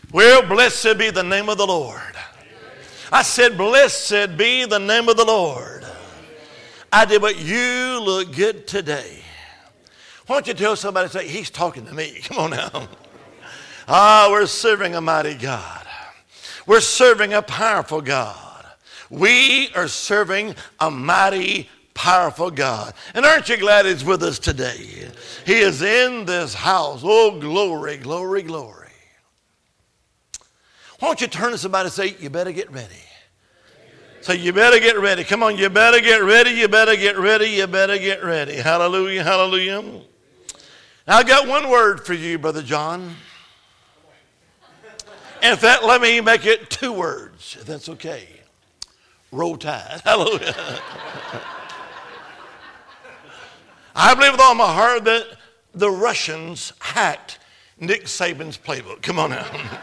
Well, blessed be the name of the Lord. I said, blessed be the name of the Lord. I did, but you look good today. Why don't you tell somebody, say, he's talking to me. Come on now. We're serving a mighty God. We're serving a powerful God. We are serving a mighty, powerful God. And aren't you glad he's with us today? He is in this house. Oh, glory, glory, glory. Why don't you turn to somebody and say, you better get ready. Say, you better get ready. Come on, you better get ready, you better get ready, you better get ready. Hallelujah, hallelujah. Now, I got one word for you, Brother John. In fact, let me make it 2 words, if that's okay. Roll Tide. Hallelujah. I believe with all my heart that the Russians hacked Nick Saban's playbook. Come on now.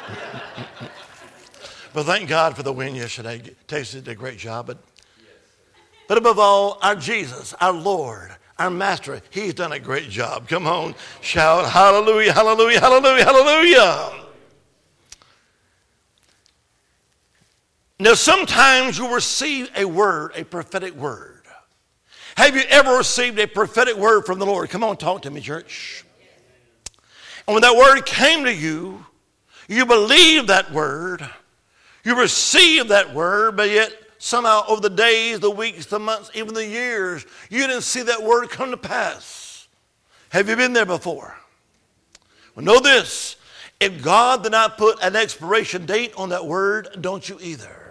But thank God for the win yesterday. Tasted did a great job. But above all, our Jesus, our Lord, our Master, he's done a great job. Come on, shout hallelujah, hallelujah, hallelujah, hallelujah. Now, sometimes you receive a word, a prophetic word. Have you ever received a prophetic word from the Lord? Come on, talk to me, church. And when that word came to you, you believed that word. You received that word, but yet somehow over the days, the weeks, the months, even the years, you didn't see that word come to pass. Have you been there before? Well, know this. If God did not put an expiration date on that word, don't you either.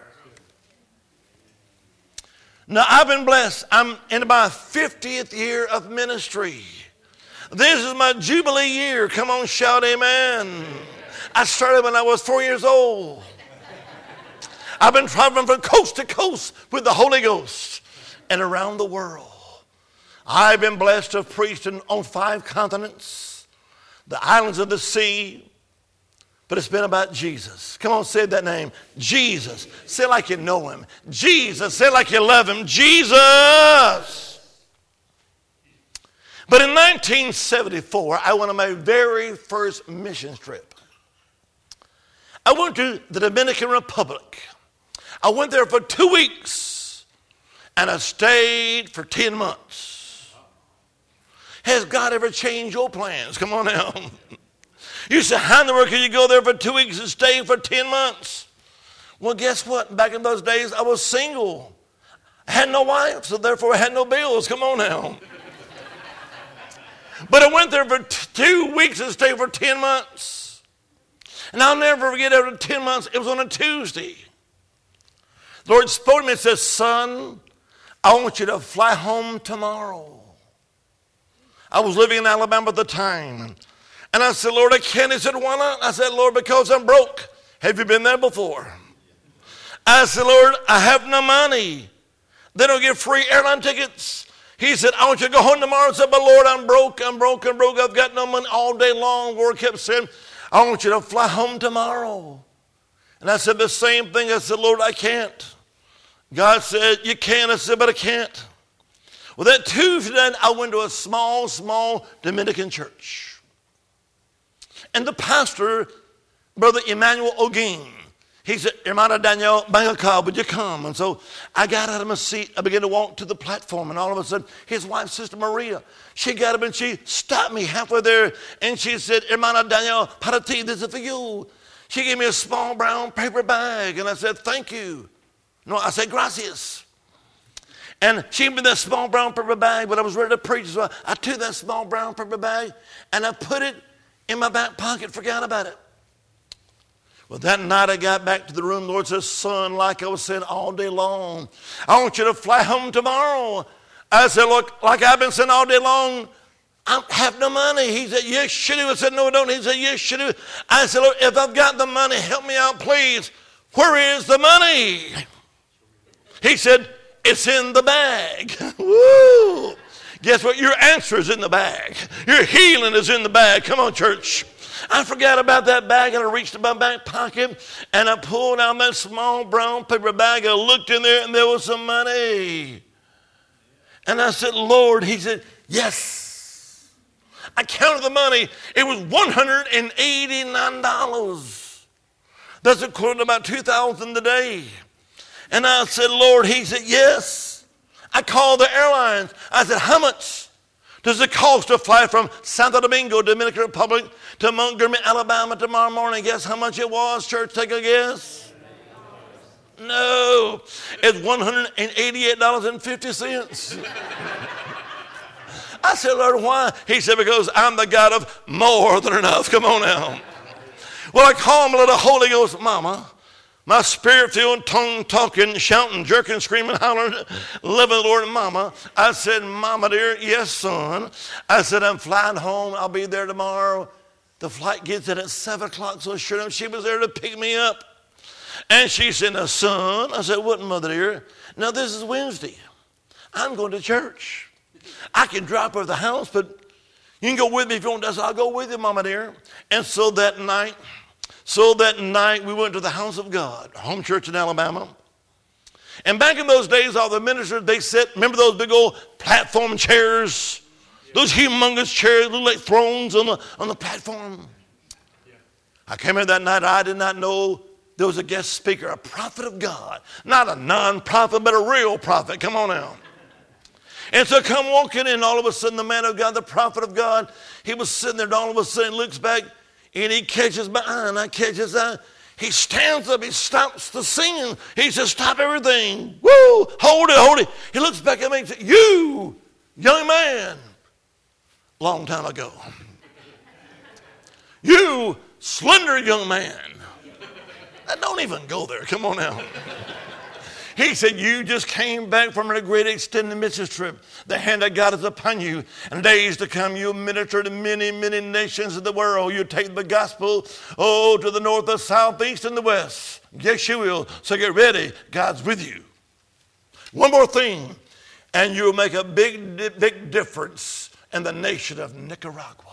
Now, I've been blessed. I'm in my 50th year of ministry. This is my Jubilee year. Come on, shout amen. I started when I was 4 years old. I've been traveling from coast to coast with the Holy Ghost and around the world. I've been blessed to have preached on 5 continents, the islands of the sea, but it's been about Jesus. Come on, say that name. Jesus. Say it like you know him. Jesus. Say it like you love him. Jesus. But in 1974, I went on my very first mission trip. I went to the Dominican Republic. I went there for 2 weeks, and I stayed for 10 months. Has God ever changed your plans? Come on now. You say, how in the world can you go there for 2 weeks and stay for 10 months? Well, guess what? Back in those days, I was single. I had no wife, so therefore I had no bills. Come on now. But I went there for 2 weeks and stayed for 10 months. And I'll never forget, after 10 months, it was on a Tuesday. The Lord spoke to me and said, son, I want you to fly home tomorrow. I was living in Alabama at the time. And I said, Lord, I can't. He said, why not? I said, Lord, because I'm broke. Have you been there before? I said, Lord, I have no money. They don't give free airline tickets. He said, I want you to go home tomorrow. I said, but Lord, I'm broke. I've got no money all day long. The Lord kept saying, I want you to fly home tomorrow. And I said the same thing. I said, Lord, I can't. God said, you can. I said, but I can't. Well, that Tuesday night, I went to a small Dominican church. And the pastor, Brother Emmanuel Ogin, he said, Hermano Daniel, Bangkok, would you come? And so I got out of my seat. I began to walk to the platform. And all of a sudden, his wife, Sister Maria, she got up and she stopped me halfway there. And she said, Hermano Daniel, para ti, this is for you. She gave me a small brown paper bag. And I said, thank you. No, I said, gracias. And she gave me that small brown paper bag, but I was ready to preach. So I took that small brown paper bag and I put it in my back pocket, forgot about it. Well, that night I got back to the room. The Lord says, son, like I was saying all day long, I want you to fly home tomorrow. I said, look, like I've been saying all day long, I have no money. He said, yes, you do. I said, no, I don't. He said, yes, you do. I said, look, if I've got the money, help me out, please. Where is the money? He said, it's in the bag. Woo! Guess what? Your answer is in the bag. Your healing is in the bag. Come on, church. I forgot about that bag, and I reached in my back pocket, and I pulled out that small brown paper bag. I looked in there, and there was some money. And I said, Lord, he said, yes. I counted the money. It was $189. That's equivalent to about $2,000 a day. And I said, Lord, he said, yes. I called the airlines. I said, how much does it cost to fly from Santo Domingo, Dominican Republic, to Montgomery, Alabama tomorrow morning? Guess how much it was, church? Take a guess. No, it's $188.50. I said, Lord, why? He said, because I'm the God of more than enough. Come on now. Well, I call him a little Holy Ghost, Mama. My spirit-filled, tongue-talking, shouting, jerking, screaming, hollering, loving the Lord, Mama. I said, Mama, dear, yes, son. I said, I'm flying home. I'll be there tomorrow. The flight gets in at 7 o'clock, so sure enough, she was there to pick me up. And she said, now, son. I said, what, Mother, dear? Now, this is Wednesday. I'm going to church. I can drop her at the house, but you can go with me if you want. I said, I'll go with you, Mama, dear. And so that night, we went to the house of God, home church in Alabama. And back in those days, all the ministers, they sat, remember those big old platform chairs? Those humongous chairs, look like thrones on the platform. I came in that night, I did not know there was a guest speaker, a prophet of God. Not a non-prophet, but a real prophet. Come on now. And so come walking in, all of a sudden the man of God, the prophet of God, he was sitting there, and all of a sudden looks back, and he catches my eye, and I catch his eye. He stands up, he stops the singing. He says, stop everything. Woo, hold it. He looks back at me and says, you, young man, long time ago. You, slender young man. Don't even go there, come on now. He said, you just came back from a great extended mission trip. The hand of God is upon you. And days to come, you'll minister to many, many nations of the world. You'll take the gospel, to the north, the south, the east, and the west. Yes, you will. So get ready. God's with you. One more thing, and you'll make a big difference in the nation of Nicaragua.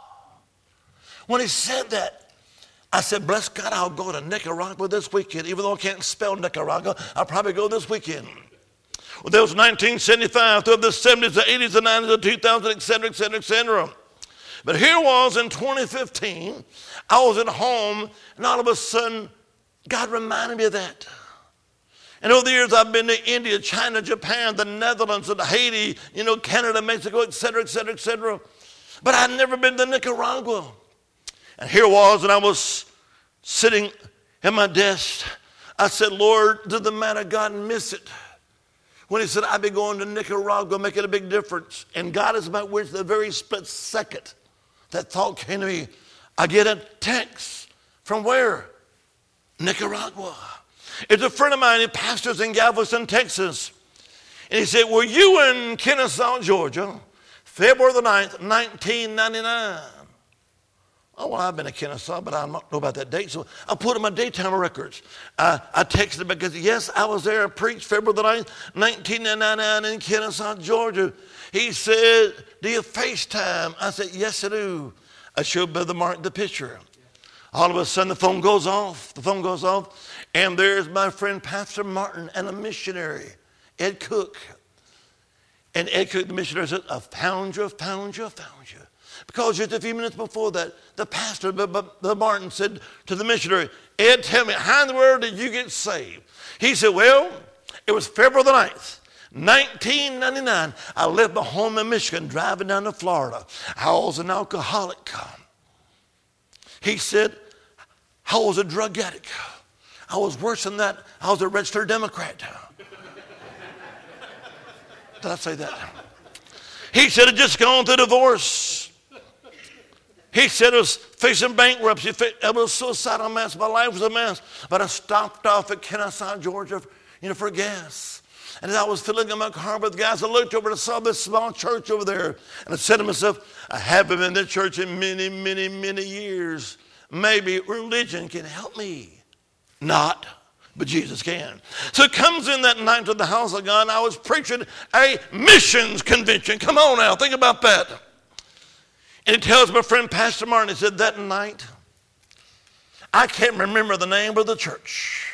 When he said that, I said, bless God, I'll go to Nicaragua this weekend. Even though I can't spell Nicaragua, I'll probably go this weekend. Well, there was 1975, through the 70s, the 80s, the 90s, the 2000s, et cetera, et cetera, et cetera. But here was in 2015, I was at home, and all of a sudden, God reminded me of that. And over the years, I've been to India, China, Japan, the Netherlands, and Haiti, Canada, Mexico, et cetera, et cetera, et cetera. But I'd never been to Nicaragua. And here was, and I was sitting at my desk. I said, Lord, did the man of God miss it? When he said, I've been going to Nicaragua, making a big difference. And God is my witness, the very split second that thought came to me. I get a text from where? Nicaragua. It's a friend of mine, he pastors in Galveston, Texas. And he said, were you in Kennesaw, Georgia, February the 9th, 1999? Oh, well, I've been to Kennesaw, but I don't know about that date. So I put in my daytime records. I texted because, yes, I was there. I preached February the 9th, 1999 in Kennesaw, Georgia. He said, do you FaceTime? I said, yes, I do. I showed Brother Martin the picture. All of a sudden, the phone goes off. And there's my friend, Pastor Martin, and a missionary, Ed Cook. And Ed Cook, the missionary, said, I found you. Because just a few minutes before that, the pastor, the Martin, said to the missionary, Ed, tell me, how in the world did you get saved? He said, well, it was February the 9th, 1999. I left my home in Michigan, driving down to Florida. I was an alcoholic. He said, I was a drug addict. I was worse than that. I was a registered Democrat. Did I say that? He said, I'd just gone through divorce. He said I was facing bankruptcy. I was a suicidal mess. My life was a mess. But I stopped off at Kennesaw, Georgia, for gas. And as I was filling up my car with gas, I looked over and I saw this small church over there. And I said to myself, I haven't been in this church in many, many, many years. Maybe religion can help me. Not, but Jesus can. So it comes in that night to the house of God, and I was preaching a missions convention. Come on now, think about that. And he tells my friend Pastor Martin, he said, that night, I can't remember the name of the church.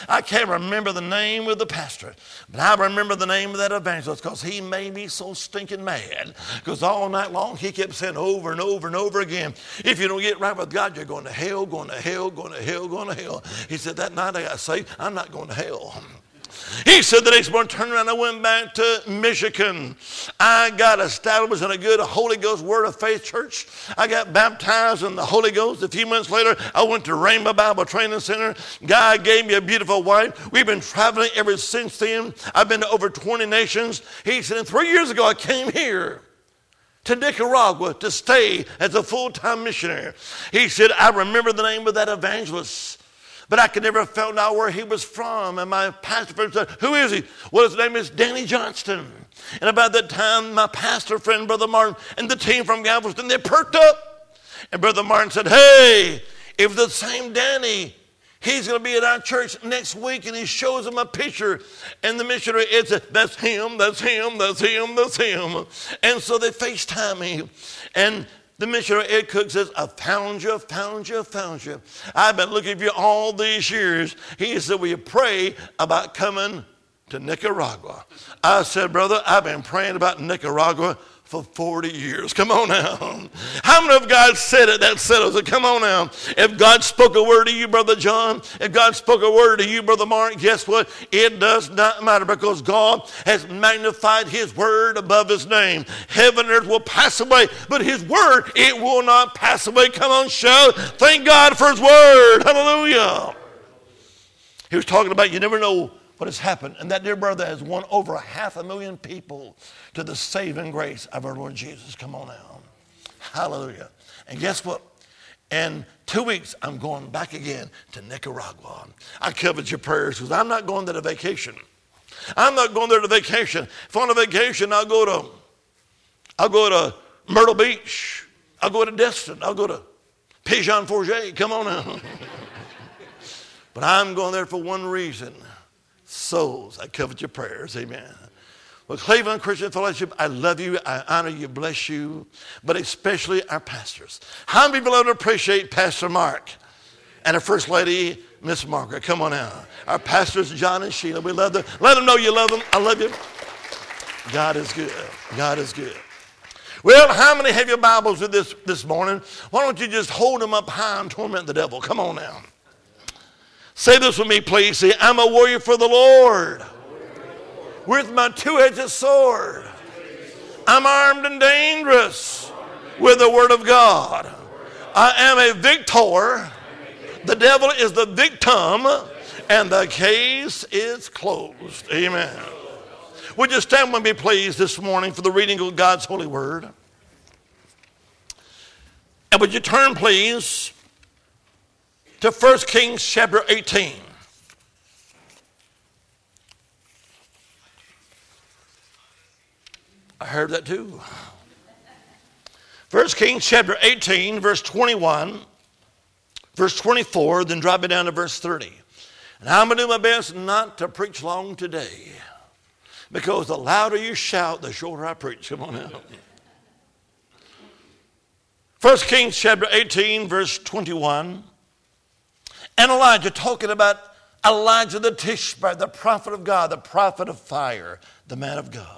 I can't remember the name of the pastor, but I remember the name of that evangelist because he made me so stinking mad. Because all night long he kept saying over and over and over again, if you don't get right with God, you're going to hell, going to hell, going to hell, going to hell. He said, that night I got saved, I'm not going to hell. He said the next morning, turned around, I went back to Michigan. I got established in a good Holy Ghost Word of Faith church. I got baptized in the Holy Ghost. A few months later, I went to Rainbow Bible Training Center. God gave me a beautiful wife. We've been traveling ever since then. I've been to over 20 nations. He said, and 3 years ago, I came here to Nicaragua to stay as a full-time missionary. He said, I remember the name of that evangelist, but I could never find out where he was from. And my pastor friend said, who is he? Well, his name is Danny Johnston. And about that time, my pastor friend, Brother Martin, and the team from Galveston, they perked up. And Brother Martin said, hey, if the same Danny, he's going to be at our church next week. And he shows them a picture. And the missionary, it said, that's him, that's him, that's him, that's him. And so they FaceTime me. And the missionary Ed Cook says, I found you, found you, found you. I've been looking for you all these years. He said, will you pray about coming to Nicaragua? I said, brother, I've been praying about Nicaragua for 40 years. Come on now. How many of God said it? That settles it. Come on now. If God spoke a word to you, Brother John, if God spoke a word to you, Brother Mark, guess what? It does not matter because God has magnified his word above his name. Heaven and earth will pass away, but his word, it will not pass away. Come on, shout. Thank God for his word. Hallelujah. He was talking about you never know what has happened. And that dear brother has won over 500,000 people to the saving grace of our Lord Jesus. Come on now. Hallelujah. And guess what? In 2 weeks, I'm going back again to Nicaragua. I covet your prayers because I'm not going there to vacation. I'm not going there to vacation. If on a vacation, I'll go to Myrtle Beach. I'll go to Destin. I'll go to Pigeon-Forget. Come on now. But I'm going there for one reason. Souls. I covet your prayers. Amen. Well, Cleveland Christian Fellowship, I love you. I honor you. Bless you. But especially our pastors. How many people appreciate Pastor Mark and our First Lady, Miss Margaret? Come on now. Our pastors, John and Sheila. We love them. Let them know you love them. I love you. God is good. God is good. Well, how many have your Bibles with this morning? Why don't you just hold them up high and torment the devil? Come on now. Say this with me, please. Say, I'm a warrior for the Lord. With my two-edged sword. I'm armed and dangerous with the word of God. I am a victor. The devil is the victim. And the case is closed. Amen. Would you stand with me, please, this morning for the reading of God's holy word? And would you turn, please, to 1 Kings chapter 18. I heard that too. 1 Kings chapter 18, verse 21, verse 24, then drop it down to verse 30. And I'm going to do my best not to preach long today, because the louder you shout, the shorter I preach. Come on now. 1 Kings chapter 18, verse 21. And Elijah, talking about Elijah the Tishbite, the prophet of God, the prophet of fire, the man of God.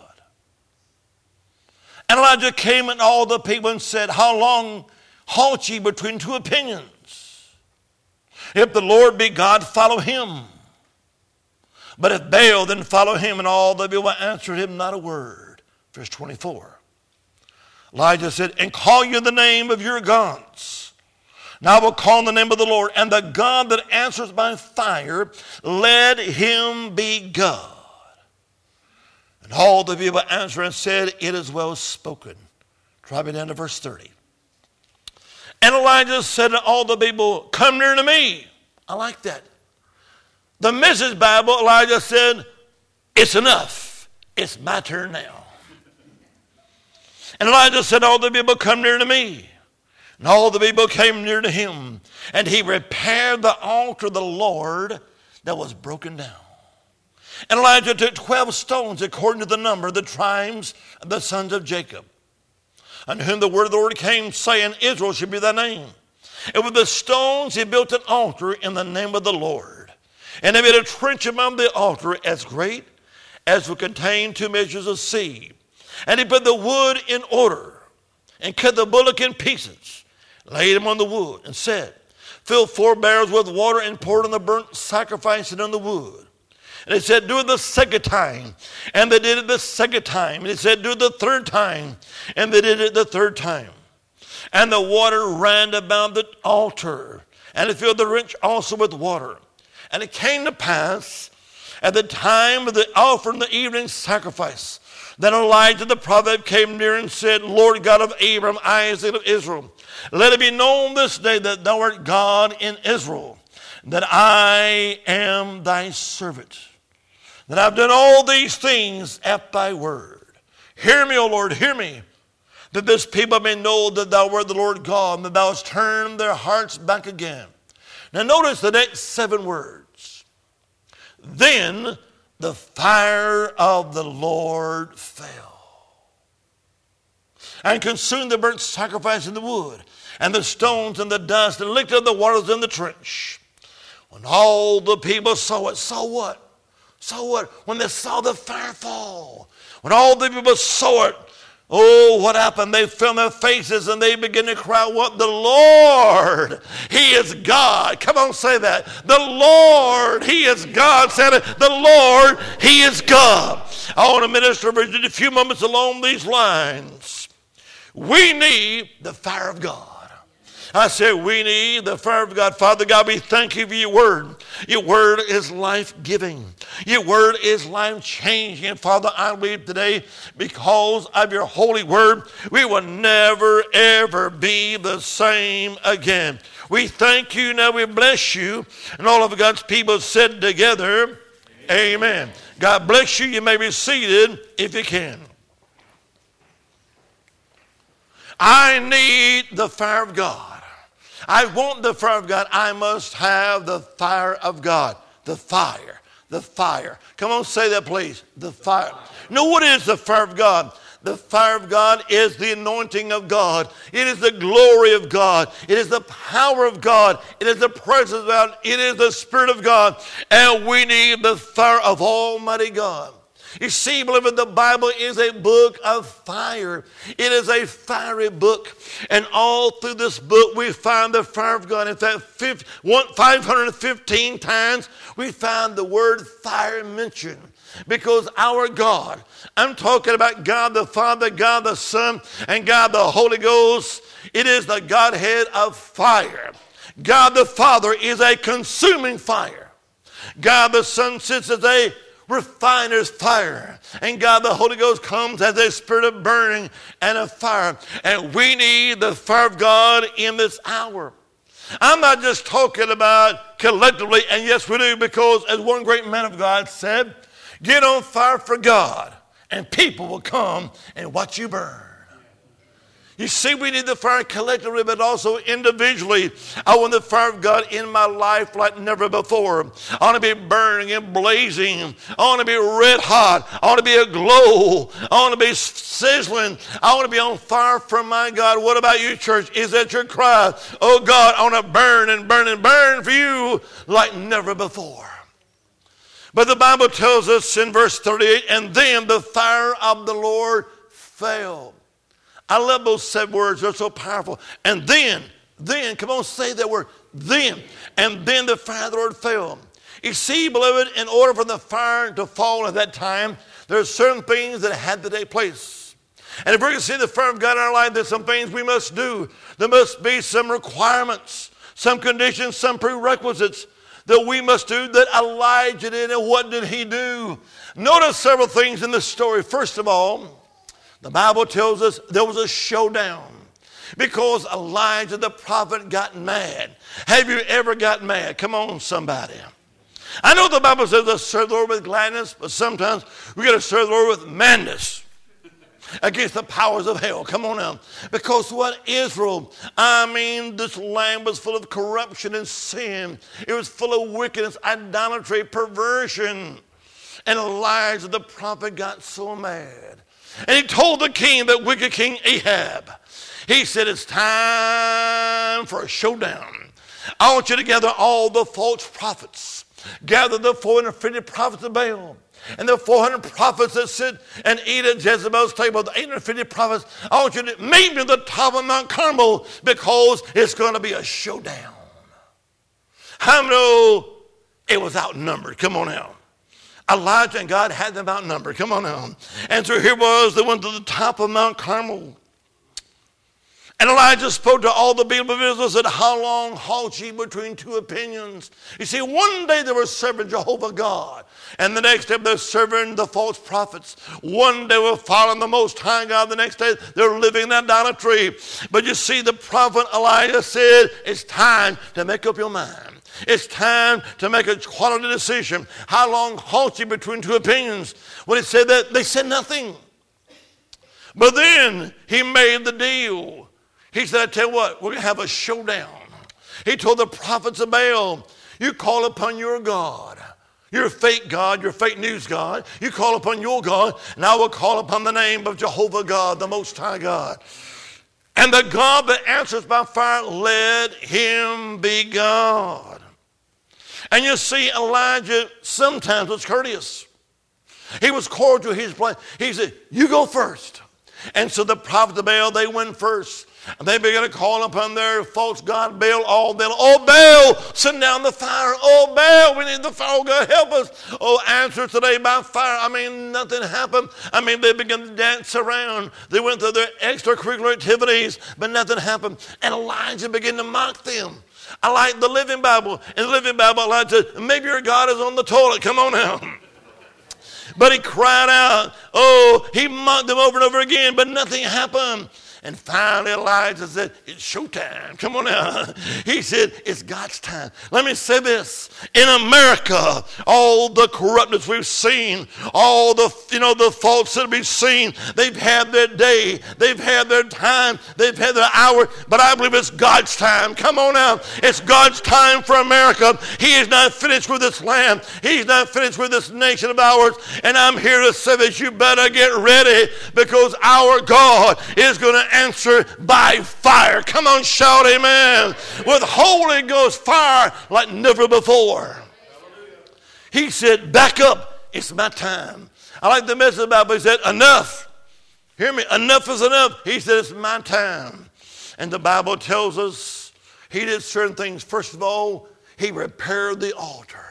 And Elijah came and all the people and said, how long halt ye between two opinions? If the Lord be God, follow him. But if Baal, then follow him. And all the people answered him not a word. Verse 24. Elijah said, and call you the name of your gods. Now I will call on the name of the Lord, and the God that answers by fire, let him be God. And all the people answered and said, it is well spoken. Drop it down to verse 30. And Elijah said to all the people, come near to me. I like that. The Message Bible, Elijah said, it's enough. It's my turn now. And Elijah said to all the people, come near to me. And all the people came near to him, and he repaired the altar of the Lord that was broken down. And Elijah took 12 stones according to the number of the tribes of the sons of Jacob, unto whom the word of the Lord came, saying, Israel shall be thy name. And with the stones he built an altar in the name of the Lord. And they made a trench among the altar as great as would contain 2 measures of seed. And he put the wood in order and cut the bullock in pieces, laid him on the wood, and said, fill 4 barrels with water and pour it on the burnt sacrifice and on the wood. And he said, do it the second time. And they did it the second time. And he said, do it the third time. And they did it the third time. And the water ran about the altar, and it filled the trench also with water. And it came to pass at the time of the offering the evening sacrifice, that Elijah the prophet came near and said, Lord God of Abraham, Isaac, of Israel, let it be known this day that thou art God in Israel, that I am thy servant, that I've done all these things at thy word. Hear me, O Lord, hear me, that this people may know that thou art the Lord God, and that thou hast turned their hearts back again. Now notice the next 7 words. Then the fire of the Lord fell and consumed the burnt sacrifice and the wood and the stones and the dust, and licked up the waters in the trench. When all the people saw it, saw what? Saw what? When they saw the fire fall. When all the people saw it, oh, what happened? They fell on their faces and they began to cry, what? The Lord, He is God. Come on, say that. The Lord, He is God. Say it. The Lord, He is God. I want to minister for just a few moments along these lines. We need the fire of God. I said we need the fire of God. Father God, we thank you for your word. Your word is life-giving. Your word is life-changing. And Father, I believe today, because of your holy word, we will never, ever be the same again. We thank you, now we bless you. And all of God's people said together, amen. God bless you. You may be seated if you can. I need the fire of God. I want the fire of God. I must have the fire of God. The fire. The fire. Come on, say that, please. The fire. Now, what is the fire of God? The fire of God is the anointing of God. It is the glory of God. It is the power of God. It is the presence of God. It is the Spirit of God. And we need the fire of Almighty God. You see, beloved, the Bible is a book of fire. It is a fiery book. And all through this book, we find the fire of God. In fact, 515 times, we find the word fire mentioned. Because our God, I'm talking about God the Father, God the Son, and God the Holy Ghost. It is the Godhead of fire. God the Father is a consuming fire. God the Son sits as a refiner's fire. And God the Holy Ghost comes as a spirit of burning and of fire. And we need the fire of God in this hour. I'm not just talking about collectively, and yes we do, because as one great man of God said, get on fire for God and people will come and watch you burn. You see, we need the fire collectively, but also individually. I want the fire of God in my life like never before. I want to be burning and blazing. I want to be red hot. I want to be aglow. I want to be sizzling. I want to be on fire for my God. What about you, church? Is that your cry? Oh, God, I want to burn and burn and burn for you like never before. But the Bible tells us in verse 38, and then the fire of the Lord fell. I love those 7 words. They're so powerful. And then, come on, say that word. Then, and then the fire of the Lord fell. You see, beloved, in order for the fire to fall at that time, there are certain things that had to take place. And if we're going to see the fire of God in our life, there's some things we must do. There must be some requirements, some conditions, some prerequisites that we must do that Elijah did. And what did he do? Notice several things in this story. First of all, the Bible tells us there was a showdown because Elijah the prophet got mad. Have you ever got mad? Come on, somebody. I know the Bible says to serve the Lord with gladness, but sometimes we got to serve the Lord with madness against the powers of hell. Come on now. Because what Israel, this land was full of corruption and sin. It was full of wickedness, idolatry, perversion. And Elijah the prophet got so mad. And he told the king, that wicked king Ahab, he said, it's time for a showdown. I want you to gather all the false prophets. gathered the 450 prophets of Baal. And the 400 prophets that sit and eat at Jezebel's table, the 850 prophets, I want you to meet me at the top of Mount Carmel because it's going to be a showdown. How many know it was outnumbered? Come on now. Elijah and God had them outnumbered. Come on now. And so here was, they went to the top of Mount Carmel. And Elijah spoke to all the people of Israel and said, how long halt ye between two opinions? You see, one day they were serving Jehovah God, and the next day they're serving the false prophets. One day we're following the Most High God, the next day they're living in idolatry. But you see, the prophet Elijah said, it's time to make up your mind. It's time to make a quality decision. How long halt ye between two opinions? When he said that, they said nothing. But then he made the deal. He said, I tell you what, we're going to have a showdown. He told the prophets of Baal, you call upon your God, your fake God, your fake news God. You call upon your God, and I will call upon the name of Jehovah God, the Most High God. And the God that answers by fire, let him be God. And you see, Elijah sometimes was courteous. He was cordial. He said, you go first. And so the prophets of Baal, they went first. And they began to call upon their false god Baal. Oh, Baal, send down the fire. Oh, Baal, we need the fire. Oh, God, help us. Oh, answer today by fire. I mean, nothing happened. I mean, they began to dance around. They went through their extracurricular activities, but nothing happened. And Elijah began to mock them. I like the Living Bible. In the Living Bible, Elijah said, maybe your God is on the toilet. Come on now. But he cried out. Oh, he mocked them over and over again, but nothing happened. And finally Elijah said, it's showtime. Come on now. He said, it's God's time. Let me say this. In America, all the corruptness we've seen, all the faults that we've seen, they've had their day. They've had their time. They've had their hour. But I believe it's God's time. Come on now. It's God's time for America. He is not finished with this land. He's not finished with this nation of ours. And I'm here to say that you better get ready because our God is going to answer by fire. Come on, shout amen. With Holy Ghost fire like never before. He said, back up. It's my time. I like the Message Bible. He said, enough. Hear me. Enough is enough. He said, it's my time. And the Bible tells us he did certain things. First of all, he repaired the altar.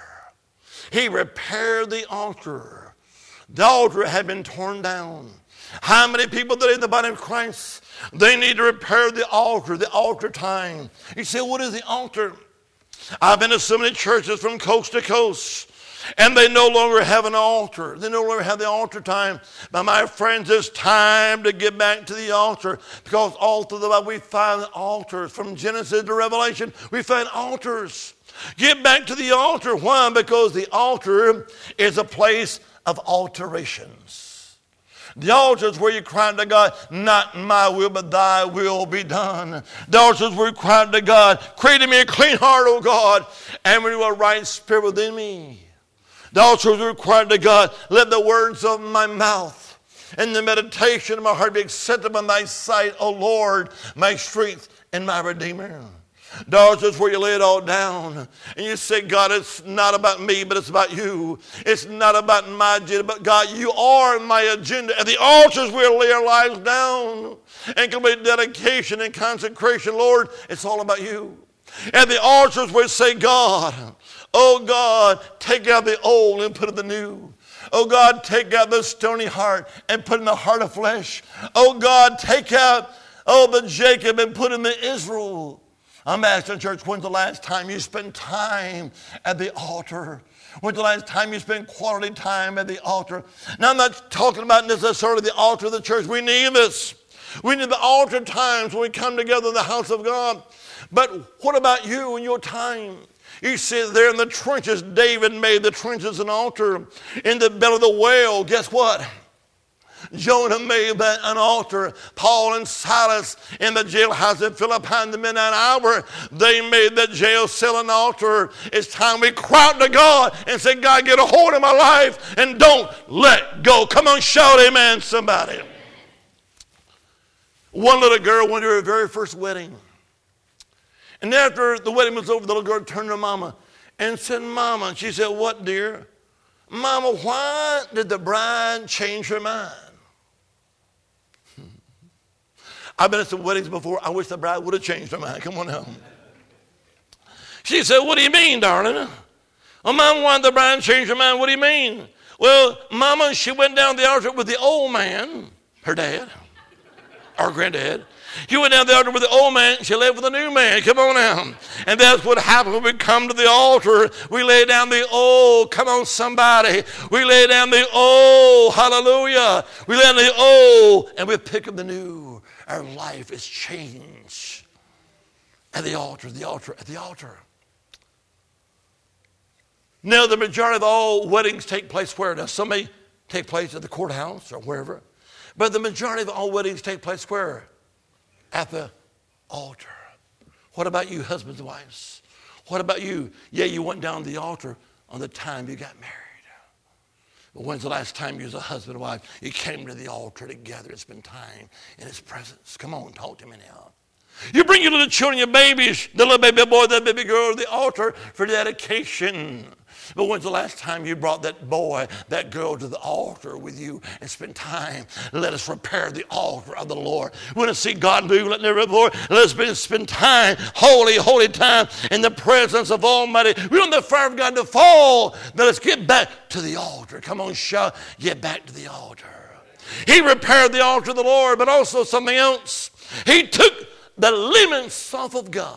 He repaired the altar. The altar had been torn down. How many people today in the body of Christ, they need to repair the altar time. You say, what is the altar? I've been to so many churches from coast to coast, and they no longer have an altar. They no longer have the altar time. But my friends, it's time to get back to the altar, because all through the Bible we find altars. From Genesis to Revelation, we find altars. Get back to the altar. Why? Because the altar is a place of alterations. The altar is where you cry to God, not my will, but thy will be done. The altar is where you cry to God, create in me a clean heart, O God, and renew a right spirit within me. The altar is where you cry to God, let the words of my mouth and the meditation of my heart be acceptable in thy sight, O Lord, my strength and my Redeemer. The altar is where you lay it all down and you say, God, it's not about me, but it's about you. It's not about my agenda, but God, you are my agenda. At the altar is where we lay our lives down and complete dedication and consecration. Lord, it's all about you. At the altar is where we say, God, oh God, take out the old and put in the new. Oh God, take out the stony heart and put in the heart of flesh. Oh God, take out, the Jacob and put in the Israel. I'm asking church, when's the last time you spent time at the altar? When's the last time you spent quality time at the altar? Now, I'm not talking about necessarily the altar of the church. We need this. We need the altar times when we come together in the house of God. But what about you and your time? You sit there in the trenches. David made the trenches an altar. In the belly of the whale, guess what? Jonah made that an altar. Paul and Silas in the jailhouse at Philippi in the midnight hour, they made that jail cell an altar. It's time we cry out to God and say, God, get a hold of my life and don't let go. Come on, shout amen, somebody. One little girl went to her very first wedding. And after the wedding was over, the little girl turned to her mama and said, Mama. And she said, what, dear? Mama, why did the bride change her mind? I've been at some weddings before. I wish the bride would have changed her mind. Come on now. She said, what do you mean, darling? Oh, Mama, why did the bride change her mind? What do you mean? Well, Mama, she went down the altar with the old man, her dad, our granddad. She went down the altar with the old man. She left with a new man. Come on now. And that's what happened when we come to the altar. We lay down the old. Come on, somebody. We lay down the old. Hallelujah. We lay down the old and we pick up the new. Our life is changed at the altar, at the altar. Now, the majority of all weddings take place where? Now, some may take place at the courthouse or wherever. But the majority of all weddings take place where? At the altar. What about you, husbands and wives? What about you? Yeah, you went down the altar on the time you got married. But when's the last time you as a husband and wife, you came to the altar together and spent time in his presence? Come on, talk to me now. You bring your little children, your babies, the little baby boy, that baby girl to the altar for dedication. But when's the last time you brought that boy, that girl to the altar with you and spent time? Let us prepare the altar of the Lord. We want to see God move like never before. Let us spend time, holy time in the presence of Almighty. We want the fire of God to fall. Let us get back to the altar. Come on, shout, get back to the altar. He repaired the altar of the Lord, but also something else. He took the limits off of God.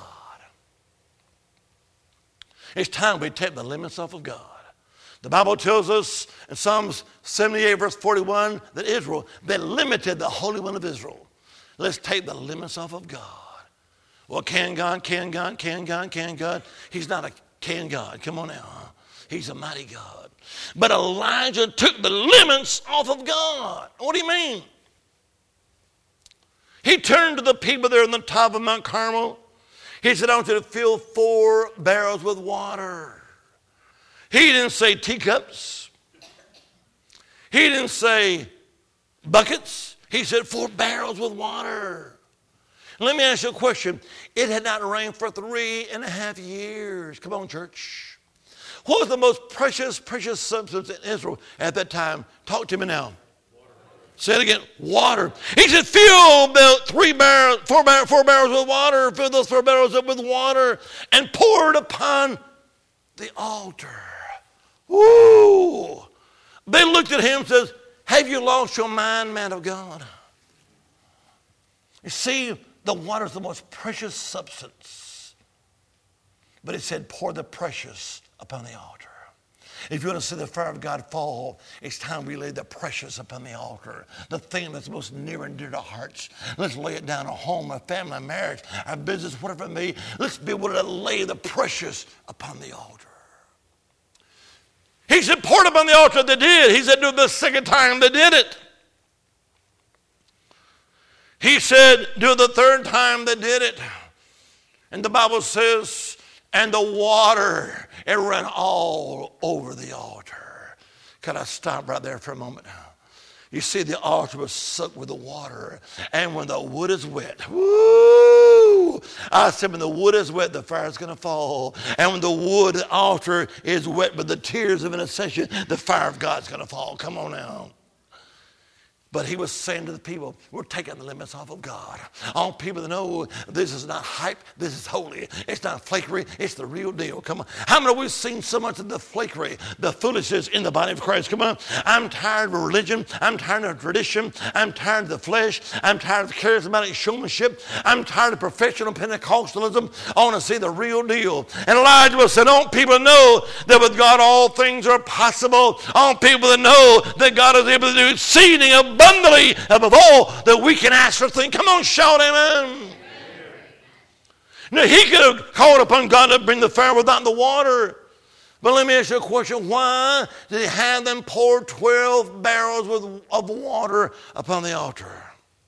It's time we take the limits off of God. The Bible tells us in Psalms 78, verse 41, that Israel, they limited the Holy One of Israel. Let's take the limits off of God. Well, can God? He's not a can God. Come on now. He's a mighty God. But Elijah took the limits off of God. What do you mean? He turned to the people there on the top of Mount Carmel. He said, I want you to fill 4 barrels with water. He didn't say teacups. He didn't say buckets. He said 4 barrels with water. Let me ask you a question. It had not rained for 3.5 years. Come on, church. What was the most precious substance in Israel at that time? Talk to me now. Say it again, water. He said, fill the 4 barrels with water, fill those 4 barrels up with water, and pour it upon the altar. Woo! They looked at him and said, have you lost your mind, man of God? You see, the water is the most precious substance. But it said, pour the precious upon the altar. If you want to see the fire of God fall, it's time we lay the precious upon the altar. The thing that's most near and dear to hearts. Let's lay it down, a home, a family, a marriage, our business, whatever it may be. Let's be able to lay the precious upon the altar. He said, pour it upon the altar. They did. He said, do it the second time. They did it. He said, do it the third time. They did it. And the Bible says, and the water, it ran all over the altar. Can I stop right there for a moment? You see, the altar was soaked with the water. And when the wood is wet, woo! I said, when the wood is wet, the fire is going to fall. And when the wood altar is wet with the tears of intercession, the fire of God's going to fall. Come on now. But he was saying to the people, we're taking the limits off of God. All people that know this is not hype, this is holy. It's not flakery, it's the real deal. Come on. How many of we've seen so much of the flakery, the foolishness in the body of Christ? Come on. I'm tired of religion. I'm tired of tradition. I'm tired of the flesh. I'm tired of charismatic showmanship. I'm tired of professional Pentecostalism. I want to see the real deal. And Elijah was saying, I want people to know that with God all things are possible. I want people to know that God is able to do exceeding abundantly above all that we can ask or think. Come on, shout amen. Now, he could have called upon God to bring the fire without the water. But let me ask you a question. Why did he have them pour 12 barrels of water upon the altar?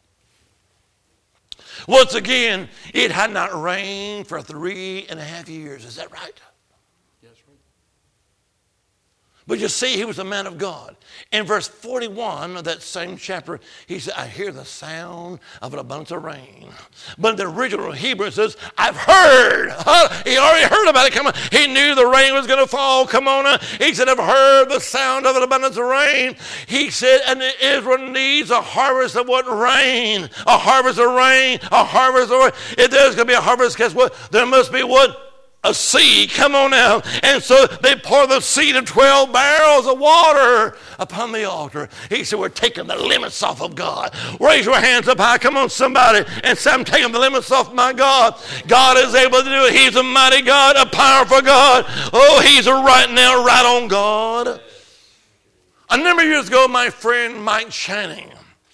Once again, it had not rained for 3.5 years. Is that right? Yes, right. But you see, he was a man of God. In verse 41 of that same chapter, he said, I hear the sound of an abundance of rain. But in the original Hebrew, it says, I've heard. He already heard about it. Come on. He knew the rain was going to fall. Come on. He said, I've heard the sound of an abundance of rain. He said, and Israel needs a harvest of what? Rain. A harvest of rain. A harvest of rain. If there's going to be a harvest, guess what? There must be what? A seed. Come on now. And so they pour the seed of 12 barrels of water upon the altar. He said, we're taking the limits off of God. Raise your hands up high. Come on, somebody. And say, I'm taking the limits off my God. God is able to do it. He's a mighty God, a powerful God. Oh, he's a right now, right on God. A number of years ago, my friend Mike Channing.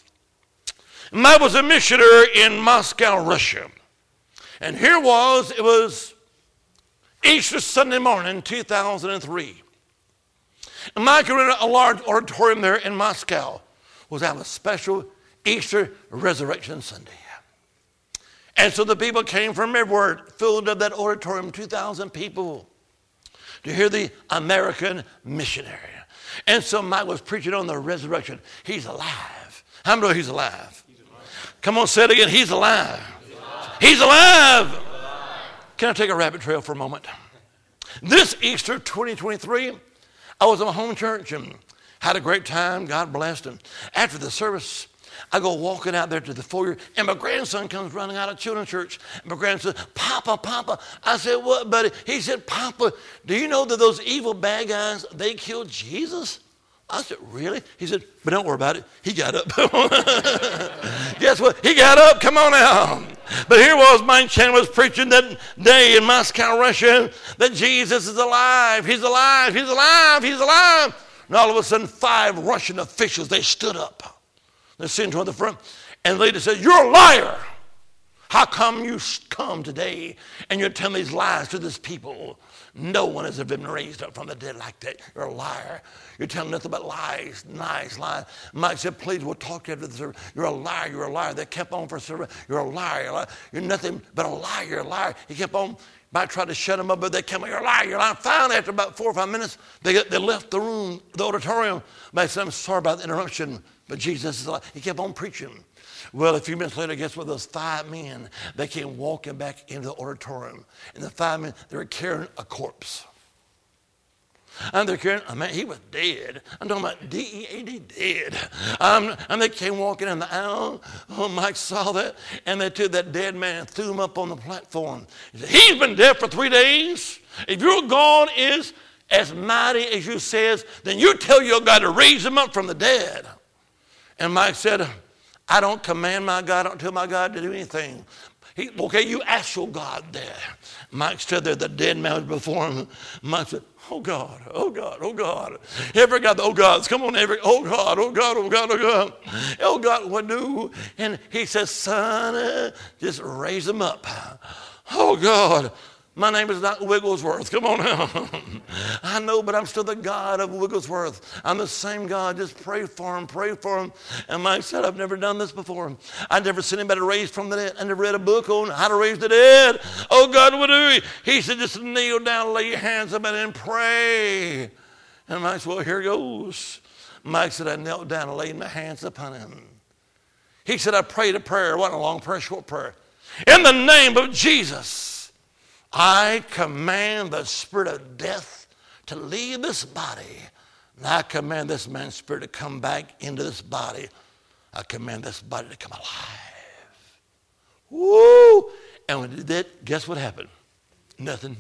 Mike was a missionary in Moscow, Russia. And here it was Easter Sunday morning, 2003. And Mike rented a large auditorium there in Moscow. Was having a special Easter Resurrection Sunday. And so the people came from everywhere, filled up that auditorium, 2,000 people, to hear the American missionary. And so Mike was preaching on the resurrection. He's alive. How many know he's alive? Come on, say it again. He's alive. He's alive. Can I take a rabbit trail for a moment? This Easter 2023, I was in my home church and had a great time. God blessed. And after the service, I go walking out there to the foyer, and my grandson comes running out of children's church. And my grandson said, Papa, Papa. I said, what, buddy? He said, Papa, do you know that those evil bad guys, they killed Jesus? I said, really? He said, but don't worry about it. He got up. Guess what? He got up. Come on now. But here was Mike Channing was preaching that day in Moscow, Russia, that Jesus is alive. He's alive. He's alive. He's alive. And all of a sudden, 5 Russian officials, they stood up. They're sitting toward the front. And the lady said, you're a liar. How come you come today and you're telling these lies to this people? No one has ever been raised up from the dead like that. You're a liar. You're telling nothing but lies, nice lies. Mike said, please, we'll talk to you after the service. You're a liar. You're a liar. They kept on for service. You're a liar. You're a liar. You're nothing but a liar. You're a liar. He kept on. Mike tried to shut him up, but they kept on, you're a liar. You're a liar. Finally, after about 4 or 5 minutes, they left the room, the auditorium. Mike said, I'm sorry about the interruption, but Jesus is alive. He kept on preaching. Well, a few minutes later, guess what? Those 5 men, they came walking back into the auditorium. And the 5 men, they were carrying a corpse. And they're carrying, I mean, he was dead. I'm talking about D-E-A-D, dead. And they came walking in the aisle. Oh, Mike saw that. And they took that dead man and threw him up on the platform. He said, he's been dead for 3 days. If your God is as mighty as you says, then you tell your God to raise him up from the dead. And Mike said, I don't command my God, I don't tell my God to do anything. Okay, you ask your God there. Mike stood there, the dead man was before him. Mike said, oh God, oh God, oh God. Every God, oh God, come on, oh God, oh God, oh God, oh God. Oh God, what do? And he says, son, just raise him up. Oh God. My name is not Wigglesworth. Come on now. I know, but I'm still the God of Wigglesworth. I'm the same God. Just pray for him, pray for him. And Mike said, I've never done this before. I've never seen anybody raised from the dead. I never read a book on how to raise the dead. Oh, God, what do we? He said, just kneel down, lay your hands up and pray. And Mike said, well, here goes. Mike said, I knelt down and laid my hands upon him. He said, I prayed a prayer. It wasn't a long prayer, short prayer. In the name of Jesus, I command the spirit of death to leave this body. And I command this man's spirit to come back into this body. I command this body to come alive. Woo! And when he did that, guess what happened? Nothing.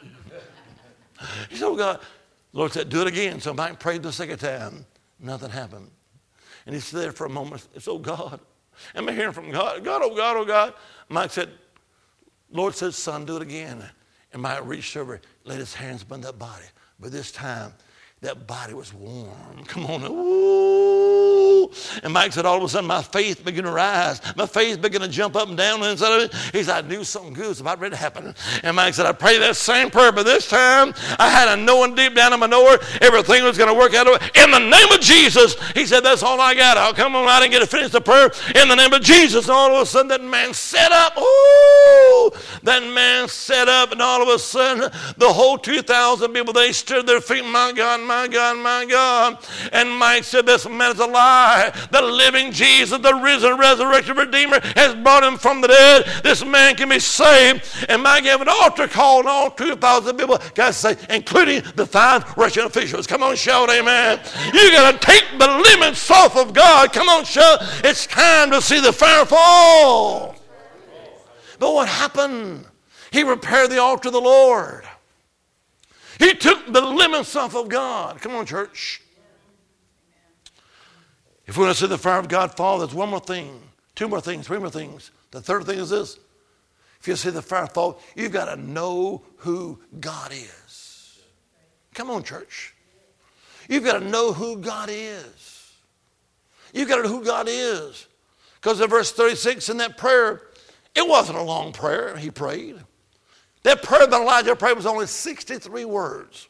He said, oh God. The Lord said, do it again. So Mike prayed the second time. Nothing happened. And he stood there for a moment. It's, oh God. Am I hearing from God? God, oh God, oh God. Mike said, Lord said, son, do it again. And Mike reached over, laid his hands upon that body. But this time, that body was warm. Come on. Ooh. Ooh. And Mike said, all of a sudden, my faith began to rise. My faith began to jump up and down inside of it. He said, I knew something good was about ready to happen. And Mike said, I prayed that same prayer, but this time I had a knowing deep down in my knower everything was going to work out. In the name of Jesus, he said, that's all I got. I'll come on, I didn't get to finish the prayer. In the name of Jesus, and all of a sudden that man sat up. Ooh, that man sat up, and all of a sudden the whole 2,000 people, they stood their feet. My God, my God, my God. And Mike said, this man is a lie. The living Jesus, the risen, resurrected Redeemer has brought him from the dead. This man can be saved. And Mike gave an altar call, and all 2,000 people got saved, including the 5 Russian officials. Come on, shout amen. You got to take the limits off of God. Come on, shout. It's time to see the fire fall. But what happened? He repaired the altar of the Lord. He took the limits off of God. Come on, church. If we want to see the fire of God fall, there's one more thing, 2 more things, 3 more things. The third thing is this. If you see the fire fall, you've got to know who God is. Come on, church. You've got to know who God is. You've got to know who God is. Because in verse 36 in that prayer, it wasn't a long prayer he prayed. That prayer that Elijah prayed was only 63 words.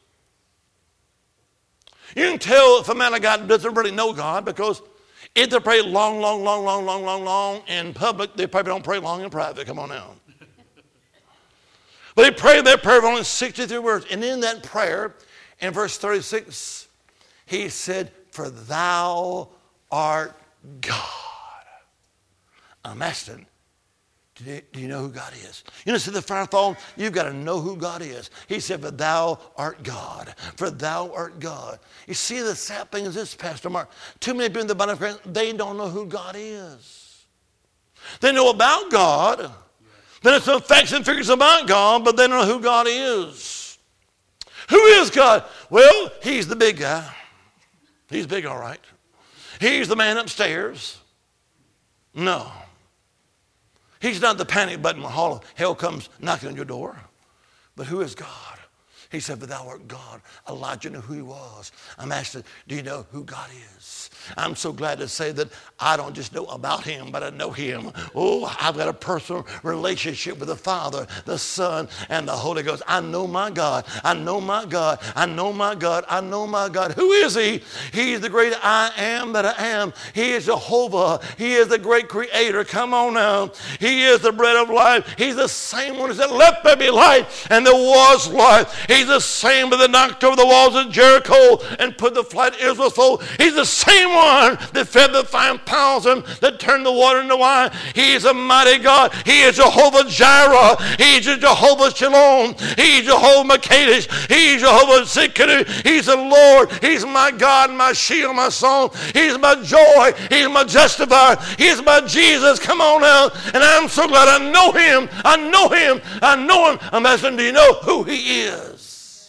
You can tell if a man of God doesn't really know God because if they pray long in public, they probably don't pray long in private. Come on now. But he prayed that prayer of only 63 words. And in that prayer, in verse 36, he said, for thou art God. I'm asking, do you know who God is? You know, see the fire fall, you've got to know who God is. He said, for thou art God. For thou art God. You see, the sad thing is this, Pastor Mark. Too many people in the body of Christ, they don't know who God is. They know about God. Then it's some facts and figures about God, but they don't know who God is. Who is God? Well, he's the big guy. He's big, all right. He's the man upstairs. No. He's not the panic button when hell comes knocking on your door. But who is God? He said, but thou art God. Elijah knew who he was. I'm asking, do you know who God is? I'm so glad to say that I don't just know about him, but I know him. Oh, I've got a personal relationship with the Father, the Son, and the Holy Ghost. I know my God. I know my God. I know my God. I know my God. Who is he? He's the great I am that I am. He is Jehovah. He is the great creator. Come on now. He is the bread of life. He's the same one who said, let there be light, and there was light. He's the same that knocked over the walls of Jericho and put the flight of Israel's soul. He's the same one that fed the 5,000, that turned the water into wine. He is a mighty God. He is Jehovah Jireh. He is Jehovah Shalom. He is Jehovah Makadesh. He is Jehovah Zikkedu. He's the Lord. He's my God, my shield, my song. He's my joy. He's my justifier. He's my Jesus. Come on now. And I'm so glad I know him. I know him. I know him. I'm asking, do you know who he is?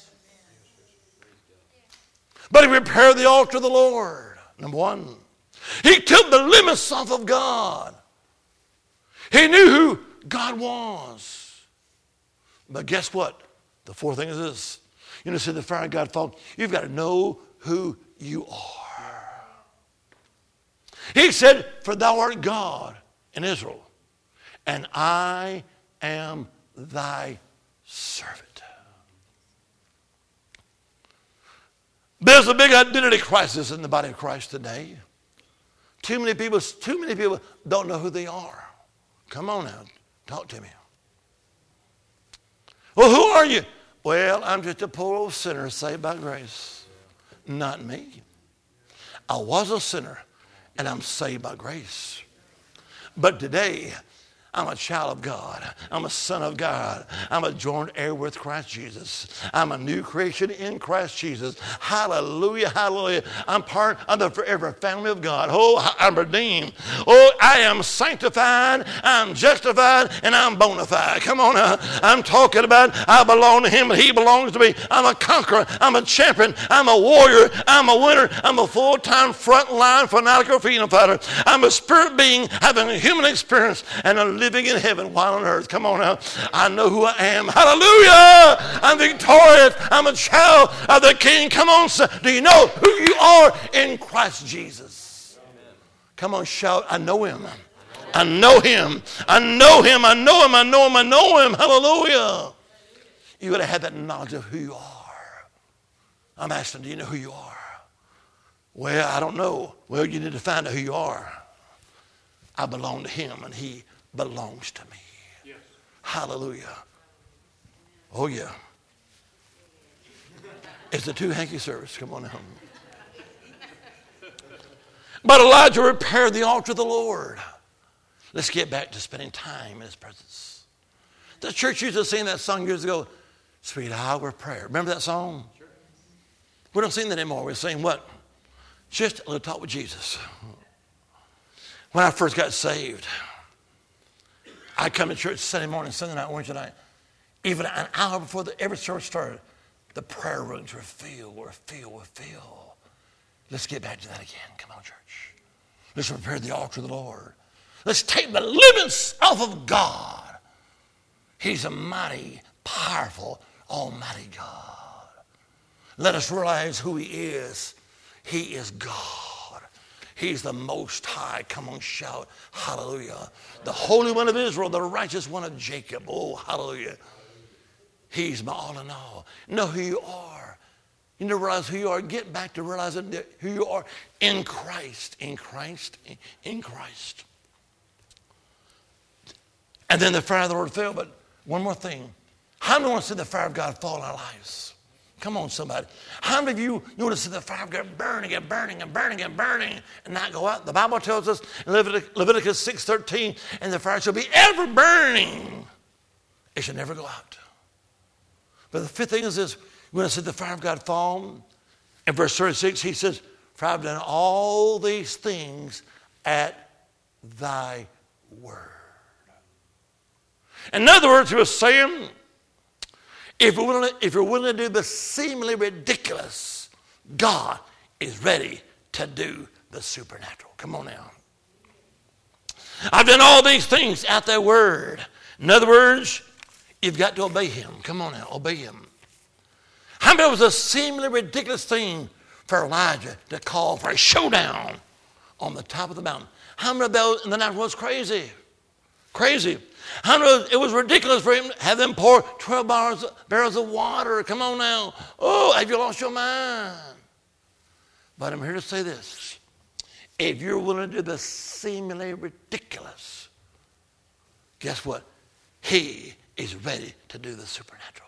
But he repaired the altar of the Lord. Number 1, he took the limits off of God. He knew who God was. But guess what? The 4th thing is this. You know, see the fire of God fall. You've got to know who you are. He said, for thou art God in Israel, and I am thy servant. There's a big identity crisis in the body of Christ today. Too many people don't know who they are. Come on now, talk to me. Well, who are you? Well, I'm just a poor old sinner saved by grace. Not me. I was a sinner, and I'm saved by grace. But today, I'm a child of God. I'm a son of God. I'm a joint heir with Christ Jesus. I'm a new creation in Christ Jesus. Hallelujah, hallelujah. I'm part of the forever family of God. Oh, I'm redeemed. Oh, I am sanctified. I'm justified, and I'm bona fide. Come on now. I'm talking about I belong to him, and he belongs to me. I'm a conqueror. I'm a champion. I'm a warrior. I'm a winner. I'm a full-time frontline fanatical freedom fighter. I'm a spirit being having a human experience and a living in heaven while on earth. Come on now. I know who I am. Hallelujah. I'm victorious. I'm a child of the King. Come on, son. Do you know who you are in Christ Jesus? Come on, shout, I know him. I know him. I know him. I know him. I know him. I know him. Hallelujah. You got to have that knowledge of who you are. I'm asking, do you know who you are? Well, I don't know. Well, you need to find out who you are. I belong to him and he belongs to me. Yes. Hallelujah. Oh, yeah. It's a two-hanky service. Come on now. But Elijah repaired the altar of the Lord. Let's get back to spending time in his presence. The church used to sing that song years ago, Sweet Hour of Prayer. Remember that song? Sure. We don't sing that anymore. We sing what? Just a little talk with Jesus. When I first got saved, I'd come to church Sunday morning, Sunday night, Wednesday night. Even an hour before every service started, the prayer rooms were filled. Let's get back to that again. Come on, church. Let's prepare the altar of the Lord. Let's take the limits off of God. He's a mighty, powerful, almighty God. Let us realize who he is. He is God. He's the Most High. Come on, shout. Hallelujah. The Holy One of Israel, the righteous one of Jacob. Oh, hallelujah. He's my all in all. Know who you are. You need to realize who you are. Get back to realizing who you are in Christ. In Christ. In Christ. And then the fire of the Lord fell. But one more thing. How many want to see the fire of God fall in our lives? Come on, somebody. How many of you want to see the fire of God burning and burning and burning and burning and not go out? The Bible tells us in Leviticus 6:13, and the fire shall be ever burning. It shall never go out. But the fifth thing is this. We want to see the fire of God fall. In verse 36, he says, For I have done all these things at thy word. In other words, he was saying, if you're willing to do the seemingly ridiculous, God is ready to do the supernatural. Come on now. I've done all these things at thy word. In other words, you've got to obey him. Come on now, obey him. How many it was a seemingly ridiculous thing for Elijah to call for a showdown on the top of the mountain? How many of those in the night was crazy? Crazy. How many it was ridiculous for him to have them pour 12 barrels of water. Come on now. Oh, have you lost your mind? But I'm here to say this. If you're willing to do the seemingly ridiculous, guess what? He is ready to do the supernatural.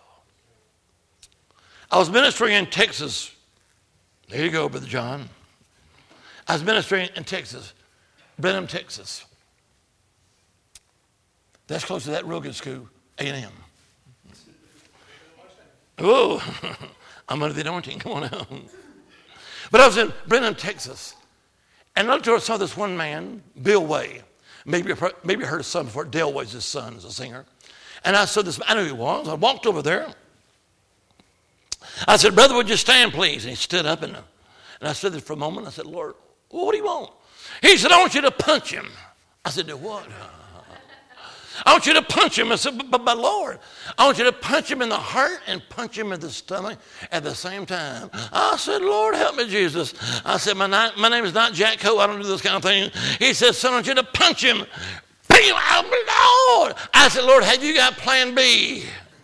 I was ministering in Texas. There you go, Brother John. I was ministering in Texas, Brenham, Texas. That's close to that Rogan school, A&M. Oh, I'm under the anointing. Come on now. But I was in Brenham, Texas. And I saw this one man, Bill Way. Maybe you heard of son before. Dale Way's his son, is a singer. And I saw this, I knew who he was. I walked over there. I said, Brother, would you stand, please? And he stood up, and I stood there for a moment. I said, Lord, what do you want? He said, I want you to punch him. I said, do what? I want you to punch him. I said, but Lord, I want you to punch him in the heart and punch him in the stomach at the same time. I said, Lord, help me, Jesus. I said, my name is not Jack Coe. I don't do this kind of thing. He said, son, I want you to punch him. Bam! Lord. I said, Lord, have you got plan B?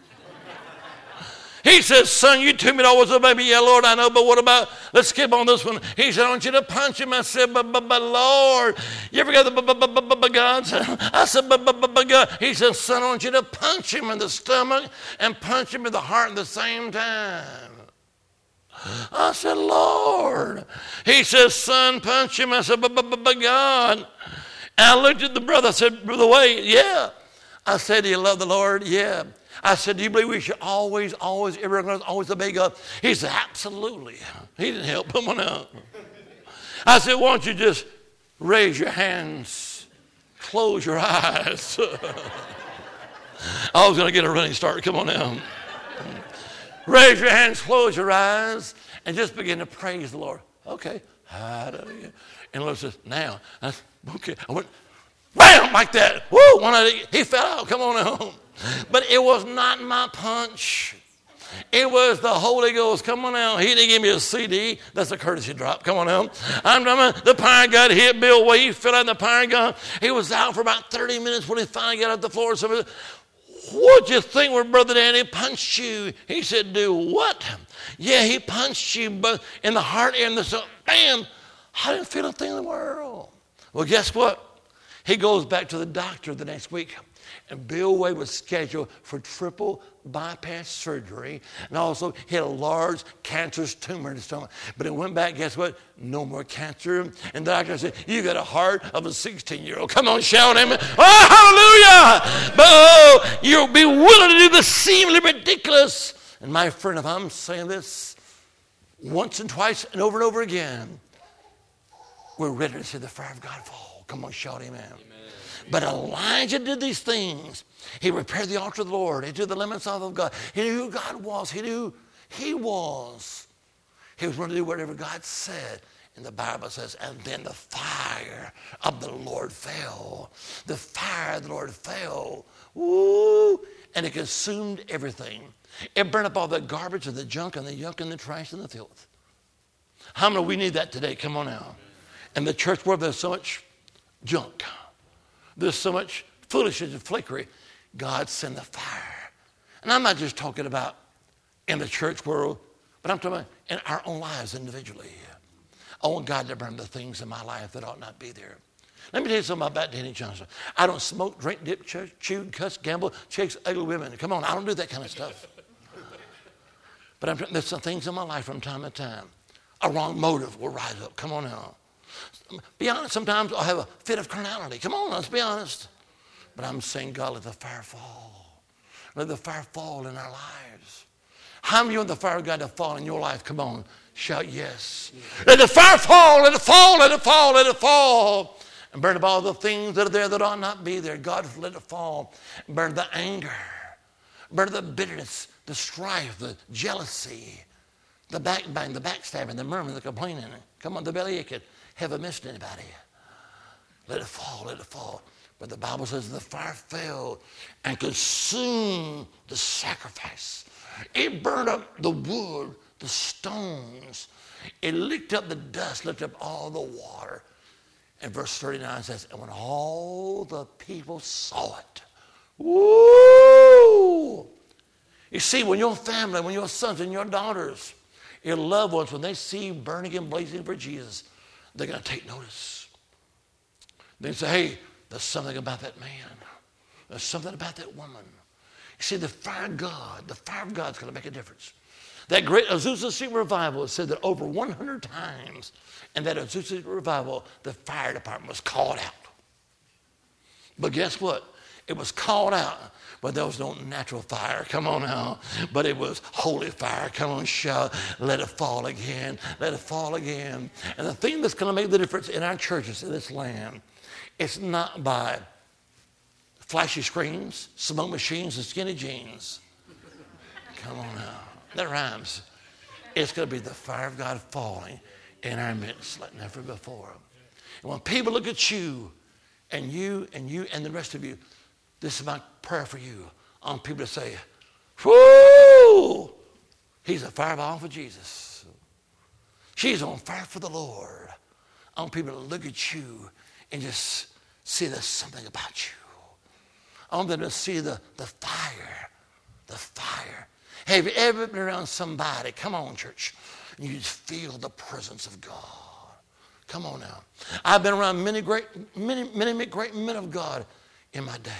He says, son, you told me it always a baby. Yeah, Lord, I know, but what about, let's skip on this one. He said, I want you to punch him. I said, but Lord, you ever got the gods? I said, but God. He said, son, I want you to punch him in the stomach and punch him in the heart at the same time. I said, Lord. He says, son, punch him. I said, but God. And I looked at the brother. I said, Brother Wade, yeah. I said, do you love the Lord? Yeah. I said, do you believe we should always obey God? He said, absolutely. He didn't help him out. I said, why don't you just raise your hands, close your eyes. I was going to get a running start. Come on now. Raise your hands, close your eyes, and just begin to praise the Lord. Okay. Hallelujah. And the Lord says, now. Okay. I went, wham, like that. Woo, he fell out. Come on now. But it was not my punch. It was the Holy Ghost. Come on now. He didn't give me a CD. That's a courtesy drop. Come on now. The power gun hit Bill Way. He fell out in the power gun. He was out for about 30 minutes when he finally got off the floor. So what'd you think when Brother Danny punched you? He said, do what? Yeah, he punched you but in the heart and the bam. I didn't feel a thing in the world. Well, guess what? He goes back to the doctor the next week. And Bill Way was scheduled for triple bypass surgery. And also, he had a large cancerous tumor in his stomach. But it went back, guess what? No more cancer. And the doctor said, you got a heart of a 16-year-old. Come on, shout amen. Oh, hallelujah. But you'll be willing to do the seemingly ridiculous. And my friend, if I'm saying this once and twice and over again, we're ready to see the fire of God fall. Come on, shout amen. But Elijah did these things. He repaired the altar of the Lord. He did the limits of God. He knew who God was. He knew who he was. He was going to do whatever God said. And the Bible says, and then the fire of the Lord fell. The fire of the Lord fell. Woo! And it consumed everything. It burned up all the garbage and the junk and the yuck and the trash and the filth. How many we need that today? Come on now. In the church world, there's so much junk. There's so much foolishness and flickery. God send the fire. And I'm not just talking about in the church world, but I'm talking about in our own lives individually. I want God to burn the things in my life that ought not be there. Let me tell you something about Danny Johnson. I don't smoke, drink, dip, chew, cuss, gamble, chase ugly women. Come on, I don't do that kind of stuff. But there's some things in my life from time to time. A wrong motive will rise up. Come on now. Be honest, sometimes I'll have a fit of carnality. Come on, let's be honest. But I'm saying, God, let the fire fall. Let the fire fall in our lives. How many of you want the fire of God to fall in your life? Come on, shout yes. Let the fire fall, let it fall, let it fall, let it fall. And burn up all the things that are there that ought not be there. God, let it fall. Burn the anger. Burn the bitterness, the strife, the jealousy, the backbiting, the backstabbing, the murmuring, the complaining. Come on, the belly aching. Haven't missed anybody. Let it fall, let it fall. But the Bible says the fire fell and consumed the sacrifice. It burned up the wood, the stones. It licked up the dust, licked up all the water. And verse 39 says, and when all the people saw it, woo! You see, when your family, when your sons and your daughters, your loved ones, when they see you burning and blazing for Jesus, they're going to take notice. They say, hey, there's something about that man. There's something about that woman. You see, the fire of God is going to make a difference. That great Azusa Street revival said that over 100 times in that Azusa Street revival, the fire department was called out. But guess what? It was called out, but there was no natural fire. Come on now. But it was holy fire. Come on, shout. Let it fall again. Let it fall again. And the thing that's going to make the difference in our churches in this land, it's not by flashy screens, smoke machines, and skinny jeans. Come on now. That rhymes. It's going to be the fire of God falling in our midst like never before. And when people look at you and the rest of you, this is my prayer for you. I want people to say, whoo, he's a fireball for Jesus. She's on fire for the Lord. I want people to look at you and just see there's something about you. I want them to see the fire, the fire. Have you ever been around somebody, come on church, and you just feel the presence of God? Come on now. I've been around many great men of God in my day.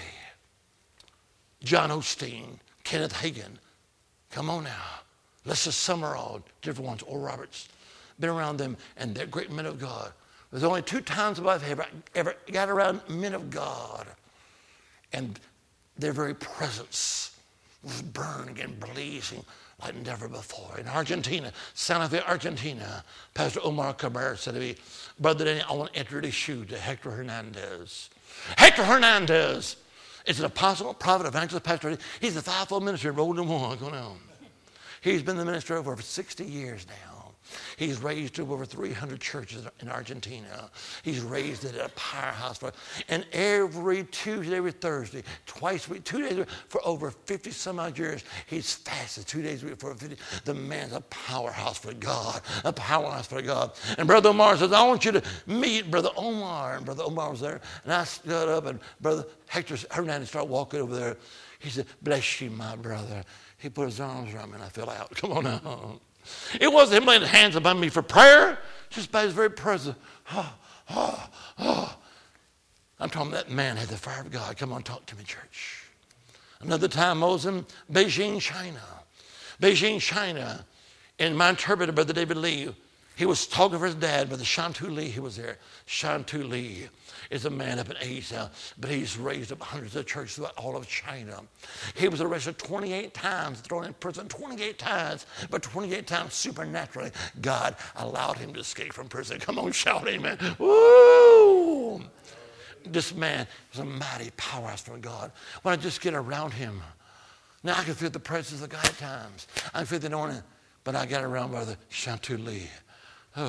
John Osteen, Kenneth Hagin. Come on now. Lester Summerall, different ones, Oral Roberts. Been around them, and they're great men of God. There's only 2 times I've ever got around men of God, and their very presence was burning and blazing like never before. In Argentina, Santa Fe, Argentina, Pastor Omar Cabrera said to me, Brother Danny, I want to introduce you to Hector Hernandez. Hector Hernandez is an apostle, prophet, evangelist, pastor. He's a fivefold minister enrolled in one. Go on. He's been the minister over 60 years now. He's raised over 300 churches in Argentina. He's raised it at a powerhouse. And every Tuesday, every Thursday, twice a week, 2 days a week, for over 50 some odd years, he's fasted 2 days a week for 50. The man's a powerhouse for God, a powerhouse for God. And Brother Omar says, I want you to meet Brother Omar. And Brother Omar was there. And I stood up, and Brother Hector Hernandez started walking over there. He said, bless you, my brother. He put his arms around me, and I fell out. Come on now. It wasn't him laying his hands upon me for prayer, just by his very presence. I'm talking that man had the fire of God. Come on, talk to me, church. Another time I was in Beijing, China. Beijing, China. And my interpreter, Brother David Lee, he was talking for his dad, Brother Shantu Lee, he was there. Shantu Lee is a man up in age now, but he's raised up hundreds of churches throughout all of China. He was arrested 28 times, thrown in prison 28 times, but 28 times supernaturally, God allowed him to escape from prison. Come on, shout amen. Woo! This man was a mighty powerhouse from God. When I just get around him, now I can feel the presence of God at times. I can feel the anointing, but I got around Brother Shantu Lee. I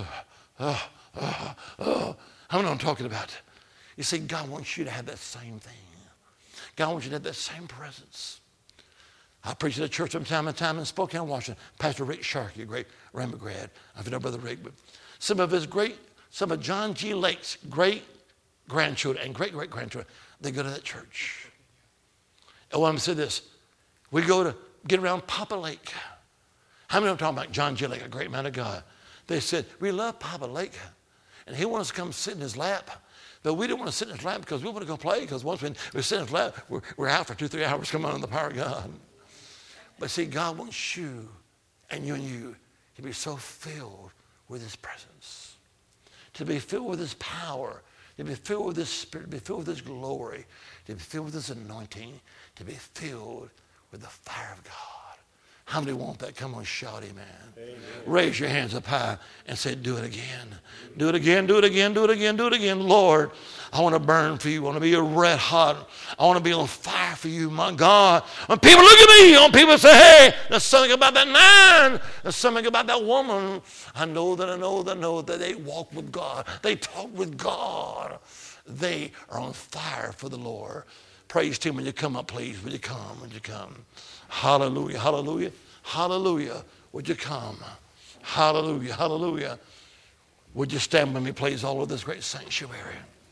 know what I'm talking about. You see, God wants you to have that same thing. God wants you to have that same presence. I preached at a church from time to time in Spokane, Washington. Pastor Rick Sharkey, a great Rhema grad. I know Brother Rick, but some of John G. Lake's great-grandchildren and great-great-grandchildren, they go to that church. And when I say this, we go to get around Papa Lake. How many of them talking about John G. Lake, a great man of God? They said, we love Papa Lake, and he wants us to come sit in his lap. But we didn't want to sit in his lap because we want to go play, because once we sit in his lap, we're out for 2-3 hours, come on, in the power of God. But see, God wants you and you to be so filled with his presence, to be filled with his power, to be filled with his spirit, to be filled with his glory, to be filled with his anointing, to be filled with the fire of God. How many want that? Come on, shout amen. Amen. Raise your hands up high and say, do it again. Do it again, do it again, do it again, do it again. Lord, I want to burn for you. I want to be red hot. I want to be on fire for you, my God. When people look at me, when people say, hey, there's something about that man. There's something about that woman. I know that they walk with God. They talk with God. They are on fire for the Lord. Praise to him when you come up, please. Would you come? Would you come? Hallelujah, hallelujah, hallelujah. Would you come? Hallelujah, hallelujah. Would you stand with me, please, all over this great sanctuary?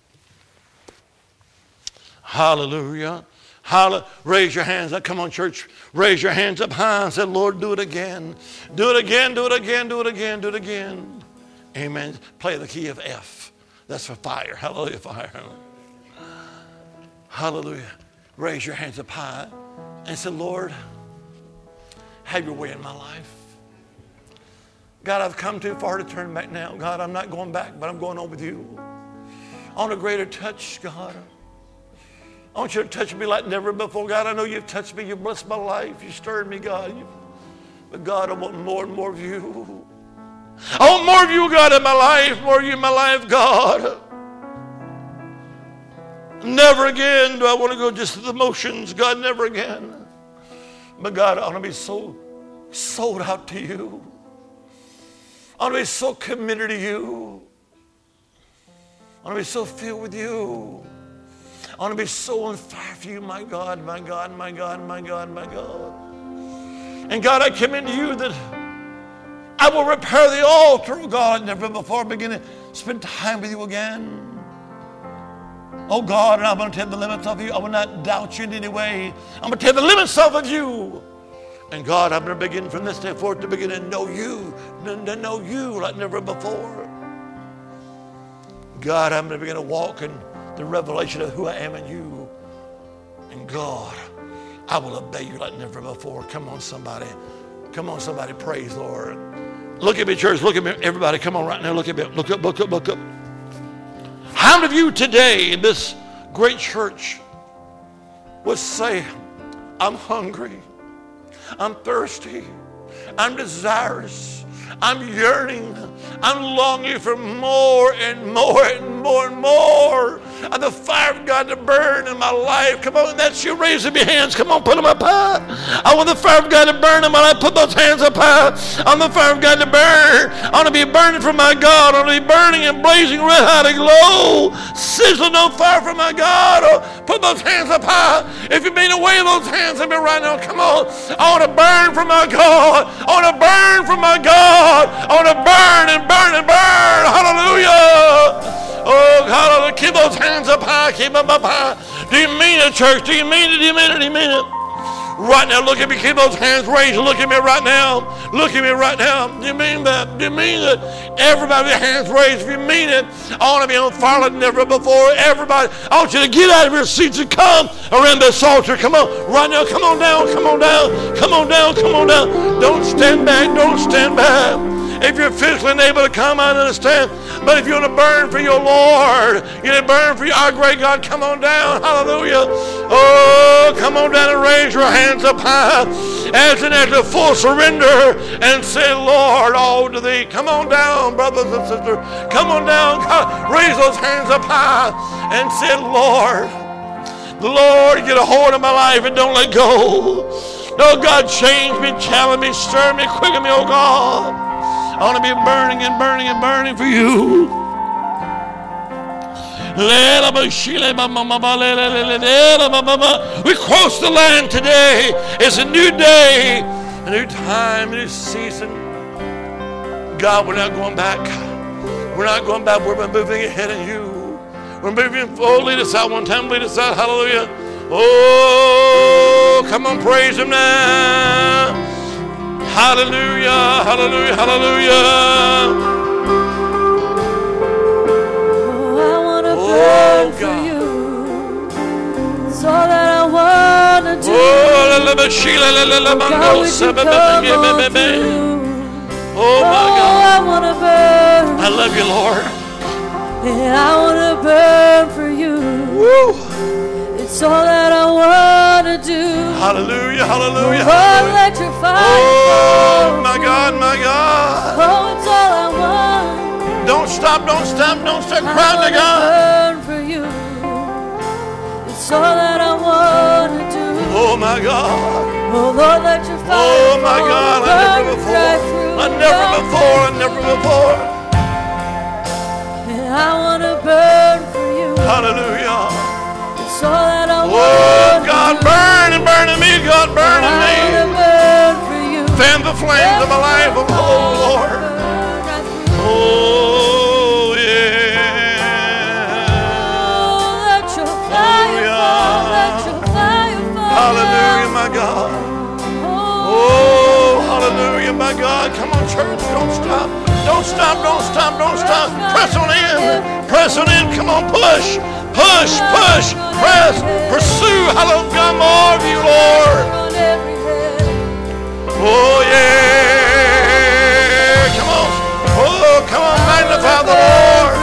Hallelujah. Raise your hands up. Come on, church. Raise your hands up high and say, Lord, do it again. Do it again, do it again, do it again, do it again. Amen. Play the key of F. That's for fire. Hallelujah, fire. Hallelujah. Raise your hands up high and say, Lord, have your way in my life. God, I've come too far to turn back now. God, I'm not going back, but I'm going on with you. I want a greater touch, God. I want you to touch me like never before. God, I know you've touched me. You've blessed my life. You stirred me, God. But God, I want more and more of you. I want more of you, God, in my life. More of you in my life, God. Never again do I want to go just through the motions. God, never again. But God, I want to be so sold out to you. I want to be so committed to you. I want to be so filled with you. I want to be so on fire for you, my God, my God, my God, my God, my God. And God, I commend to you that I will repair the altar, oh God, never before begin to spend time with you again. Oh God, and I'm going to tear the limits off you. I will not doubt you in any way. I'm going to tear the limits off of you. And God, I'm going to begin from this day forward to begin to know you like never before. God, I'm going to begin to walk in the revelation of who I am in you. And God, I will obey you like never before. Come on, somebody. Come on, somebody. Praise the Lord. Look at me, church. Look at me. Everybody, come on right now. Look at me. Look up, look up, look up. How many of you today in this great church would say, I'm hungry, I'm thirsty, I'm desirous, I'm yearning, I'm longing for more and more and more and more the fire of God to burn in my life. Come on, that's you. Raise up your hands. Come on, put them up high. I want the fire of God to burn in my life. Put those hands up high. I want the fire of God to burn. I want to be burning for my God. I want to be burning and blazing red hot and glow. Sizzling on fire for my God. Oh, put those hands up high. If you've been away, those hands up here right now. Come on. I want to burn for my God. I want to burn for my God. I want to burn and burn and burn. Hallelujah. Oh, God, keep those hands up high. Keep them up high. Do you mean it, church? Do you mean it? Do you mean it? Do you mean it? Right now, look at me. Keep those hands raised. Look at me right now. Look at me right now. Do you mean that? Do you mean that? Everybody with your hands raised. If you mean it, I want to be on fire like never before. Everybody, I want you to get out of your seats and come around this altar. Come on. Right now, come on down. Come on down. Come on down. Come on down. Don't stand back. Don't stand back. If you're physically unable to come, I understand. But if you want to burn for your Lord, you want to burn for our great God, come on down. Hallelujah. Oh, come on down and raise your hands up high as an act of full surrender and say, Lord, all to thee. Come on down, brothers and sisters. Come on down. Raise those hands up high and say, Lord, get a hold of my life and don't let go. Oh, God, change me, challenge me, stir me, quicken me, oh God. I want to be burning and burning and burning for you. We cross the line today. It's a new day, a new time, a new season. God, we're not going back. We're not going back. We're moving ahead in you. We're moving forward. Lead us out one time. Lead us out. Hallelujah. Oh, come on, praise him now. Hallelujah, hallelujah, hallelujah. Oh, I want to burn for you. It's all that I want to do. Oh, God, would you come on through? Oh, my God. I want to burn. I love you, Lord. And I want to burn for you. Woo. It's all that I want to do. Hallelujah, hallelujah, Oh, hallelujah. let your fire Oh, fall. my God, my God. Oh, it's all I want. Don't stop, don't stop, don't stop I crying to wanna God. burn for you. It's all that I want to do. Oh, my God. Oh, Lord, let your fire Oh, my fall. God, Burn like never right before. through Like never the before, like never before. And I want to burn for you. Hallelujah. It's all that I want Oh, to God, do. burn and burn in me, God, burn in I want me. to burn for you. Fan the flames of my life, oh Lord. Burn right through. Oh, yeah. Oh, let your fire fall. Let your fire fall. Hallelujah, my God. Oh, hallelujah, my God. Come on, church, don't stop. Don't stop, don't stop, don't stop. Press on in. Press on in. Come on, push. Push, push, press, pursue. Hallelujah, more of you, Lord. Oh, yeah. Come on. Oh, come on, magnify the Lord.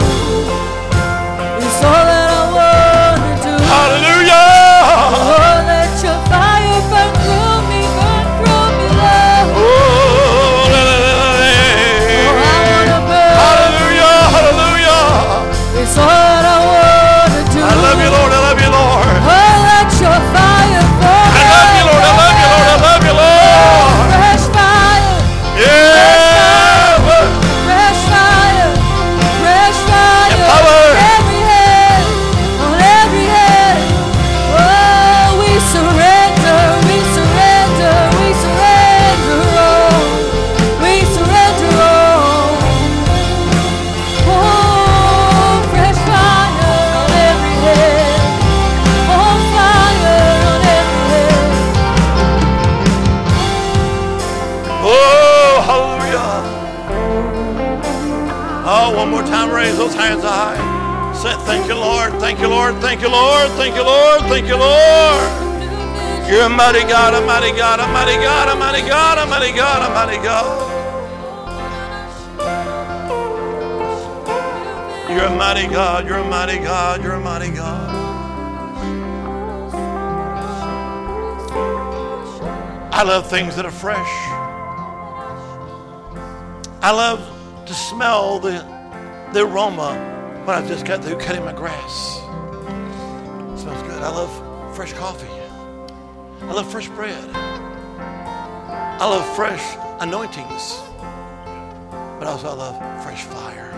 It's all that I want to do. Hallelujah. Oh, let your fire burn through me, Lord. Oh, I want to burn. hallelujah, hallelujah. It's all that I want to do. I love you, Lord. I love you, Lord. Oh, let your fire burn. I love you, Lord. I love you, Lord. I love you, Lord. Fresh fire. Yeah. Fresh fire. Fresh fire. Yeah, power. On every head. On every head. Oh, we surrender. We surrender. We surrender all. We surrender all. Oh, fresh fire on every head. Oh, fire on every head. Oh, hallelujah. Oh, one more time, raise those hands high. Say, thank you, Lord. Thank you, Lord. Thank you, Lord. Thank you, Lord. Thank you, Lord. You're a mighty God, a mighty God, a mighty God, a mighty God, a mighty God, a mighty God. You're a mighty God, you're a mighty God, you're a mighty God. I love things that are fresh. I love to smell the aroma when I just got through cutting my grass. It smells good. I love fresh coffee. I love fresh bread. I love fresh anointings. But also I love fresh fire.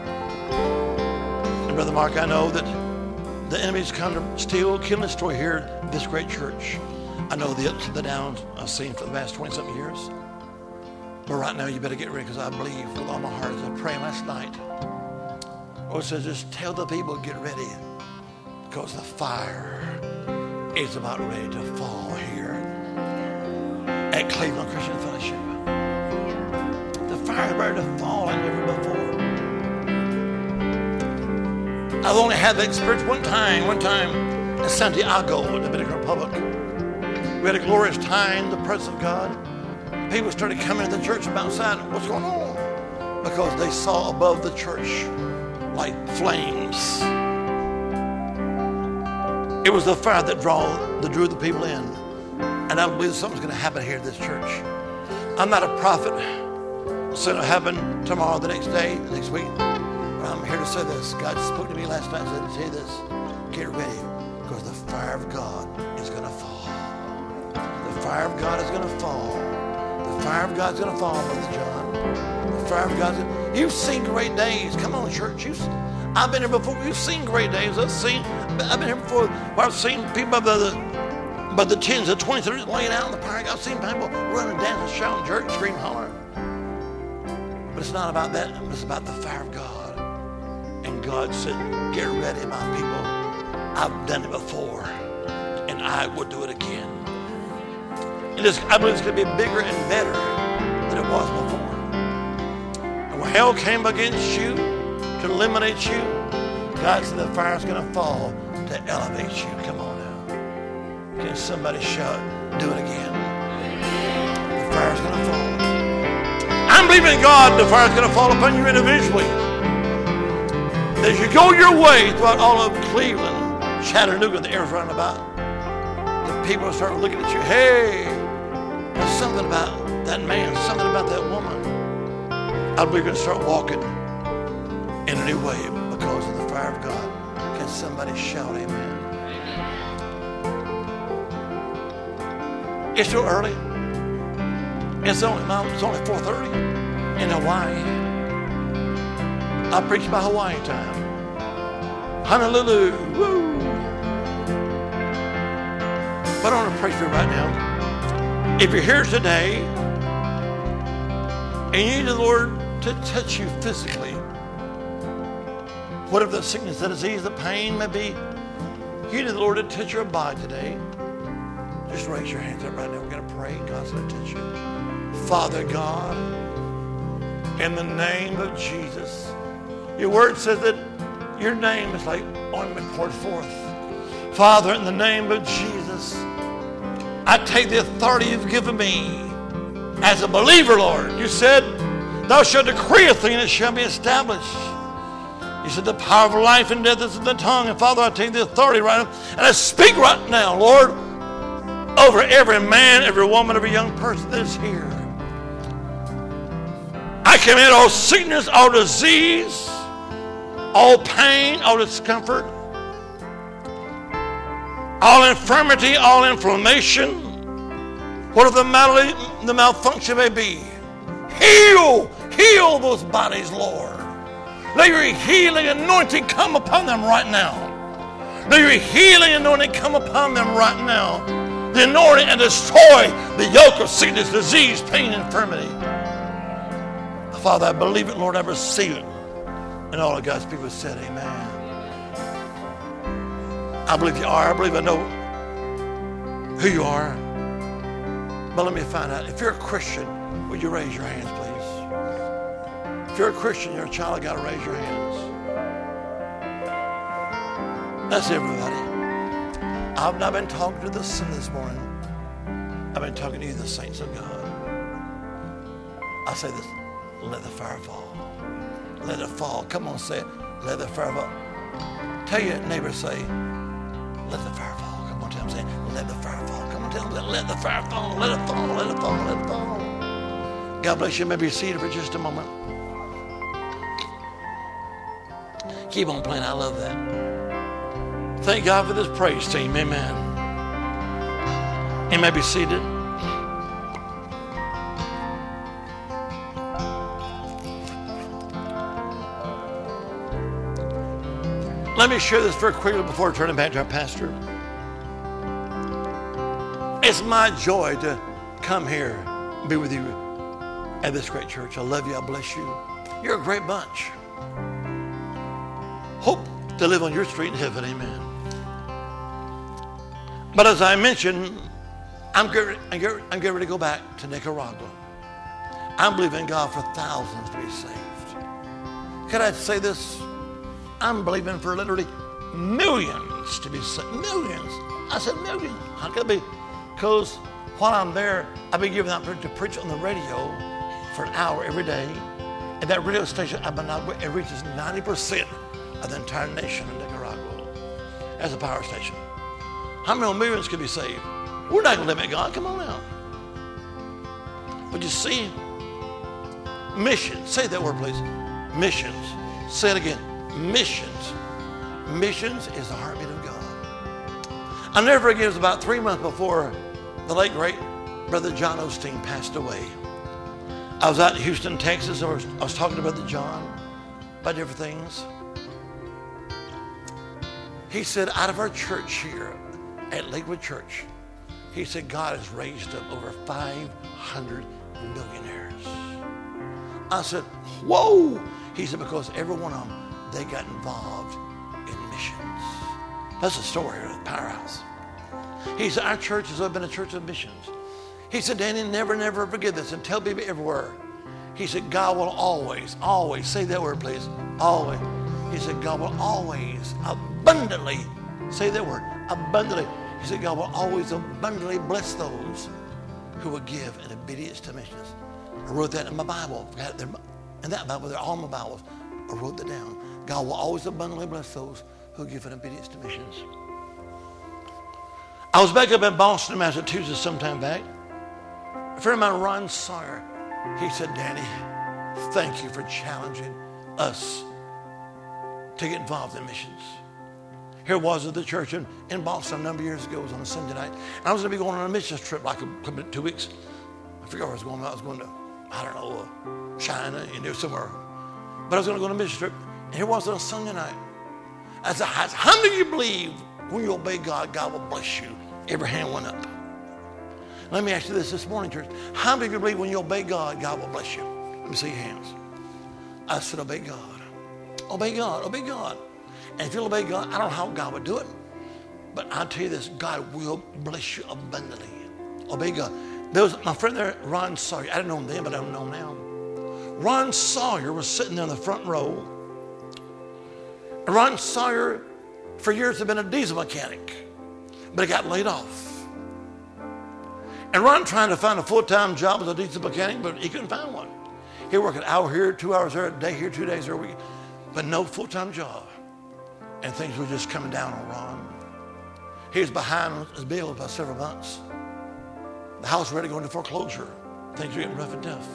And Brother Mark, I know that the enemy's come to steal, kill, and destroy here at this great church. I know the ups and the downs I've seen for the past 20-something years. But right now you better get ready, because I believe with all my heart, as I prayed last night, Lord says, just tell the people, get ready, because the fire is about ready to fall here at Cleveland Christian Fellowship. The fire is ready to fall like never before. I've only had that experience one time in Santiago, in the Dominican Republic. We had a glorious time, the presence of God. People started coming to the church from outside. What's going on? Because they saw above the church like flames. It was the fire that drew the people in. And I believe something's going to happen here at this church. I'm not a prophet. So it'll happen tomorrow, the next day, the next week. But I'm here to say this. God spoke to me last night and said, say this. Get ready, because the fire of God is going to fall. The fire of God is going to fall. The fire of God is going to fall, Brother John. The fire of God. You've seen great days. Come on, church. I've been here before. You've seen great days. I've been here before. Where I've seen people by the 10s, the 20s, they're laying out in the park. I've seen people running, dancing, shouting, jerking, screaming, hollering. But it's not about that. It's about the fire of God. And God said, get ready, my people. I've done it before, and I will do it again. I believe it's going to be bigger and better than it was before. And when hell came against you to eliminate you, God said the fire's going to fall to elevate you. Come on now. Can somebody shout, do it again? The fire's going to fall. I'm believing God the fire's going to fall upon you individually. As you go your way throughout all of Cleveland, Chattanooga, the air's running about, the people will start looking at you. Hey, there's something about that man, something about that woman. I believe you're going to start walking in a new way because of the fire of God. Can somebody shout amen? It's still early. It's only 4:30 in Hawaii. I preach by Hawaii time. Honolulu. Woo. But I want to pray for you right now. If you're here today and you need the Lord to touch you physically, whatever the sickness, the disease, the pain may be, you need the Lord to touch your body today. Just raise your hands up right now. We're going to pray. God's going to touch you. Father God, in the name of Jesus, your word says that your name is like ointment poured forth. Father, in the name of Jesus, I take the authority you've given me as a believer, Lord. You said, thou shalt decree a thing and it shall be established. You said the power of life and death is in the tongue. And Father, I take the authority right now and I speak right now, Lord, over every man, every woman, every young person that is here. I command all sickness, all disease, all pain, all discomfort, all infirmity, all inflammation, whatever the malfunction may be. Heal those bodies, Lord. Let your healing anointing come upon them right now. Let your healing anointing come upon them right now. The anointing and destroy the yoke of sickness, disease, pain, infirmity. Father, I believe it, Lord, I receive it. And all of God's people said, amen. I believe you are. I believe I know who you are. But let me find out. If you're a Christian, would you raise your hands, please? If you're a Christian, you're a child of God, raise your hands. That's everybody. I've not been talking to the sinner this morning. I've been talking to you, the saints of God. I say this, let the fire fall. Let it fall. Come on, say it. Let the fire fall. Tell your neighbor, say, let the fire fall. Come on, tell them, say, let the fire fall. Come on, tell them, let the fire fall. Let it fall, let it fall, let it fall. God bless you. Maybe you're seated for just a moment. Keep on playing. I love that. Thank God for this praise team. Amen. You may be seated. Let me share this very quickly before turning back to our pastor. It's my joy to come here and be with you at this great church. I love you. I bless you. You're a great bunch. Hope to live on your street in heaven. Amen. But as I mentioned, I'm getting ready to go back to Nicaragua. I'm believing God for thousands to be saved. Can I say this? I'm believing for literally millions to be saved. Millions. I said millions. How could it be? Because while I'm there, I've been given the opportunity to preach on the radio for an hour every day. And that radio station, it reaches 90% of the entire nation of Nicaragua as a power station. How many millions could be saved? We're not going to limit God. Come on now. But you see, missions. Say that word, please. Missions. Say it again. Missions. Missions is the heartbeat of God. I'll never forget, it was about 3 months before the late, great Brother John Osteen passed away. I was out in Houston, Texas. I was talking to Brother John about different things. He said, out of our church here at Lakewood Church, he said, God has raised up over 500 millionaires. I said, whoa. He said, because every one of them, they got involved in missions. That's the story of the Powerhouse. He said, our church has always been a church of missions. He said, Danny, never forget this and tell people everywhere. He said, God will always, say that word, please, always. He said, God will always abundantly, say that word, abundantly. He said, God will always abundantly bless those who will give in obedience to missions. I wrote that in my Bible. In that Bible, they're all my Bibles. I wrote that down. God will always abundantly bless those who give in obedience to missions. I was back up in Boston, Massachusetts sometime back. A friend of mine, Ron Sawyer, he said, Danny, thank you for challenging us to get involved in missions. Here was at the church in Boston a number of years ago. It was on a Sunday night. And I was going to be going on a missions trip like 2 weeks. I forget where I was going. I was going to, China, somewhere. But I was going to go on a missions trip. And here was on a Sunday night. I said, how do you believe when you obey God, God will bless you? Every hand went up. Let me ask you this morning, church. How many of you believe when you obey God, God will bless you? Let me see your hands. I said, obey God. Obey God. Obey God. And if you'll obey God, I don't know how God would do it, but I'll tell you this, God will bless you abundantly. Obey God. There was my friend there, Ron Sawyer. I didn't know him then, but I don't know him now. Ron Sawyer was sitting there in the front row. And Ron Sawyer, for years, had been a diesel mechanic, but he got laid off. And Ron trying to find a full-time job as a diesel mechanic, but he couldn't find one. He worked an hour here, 2 hours there, a day here, 2 days there a week, but no full-time job. And things were just coming down on Ron. He was behind his bill by several months. The house was ready to go into foreclosure. Things were getting rough and tough.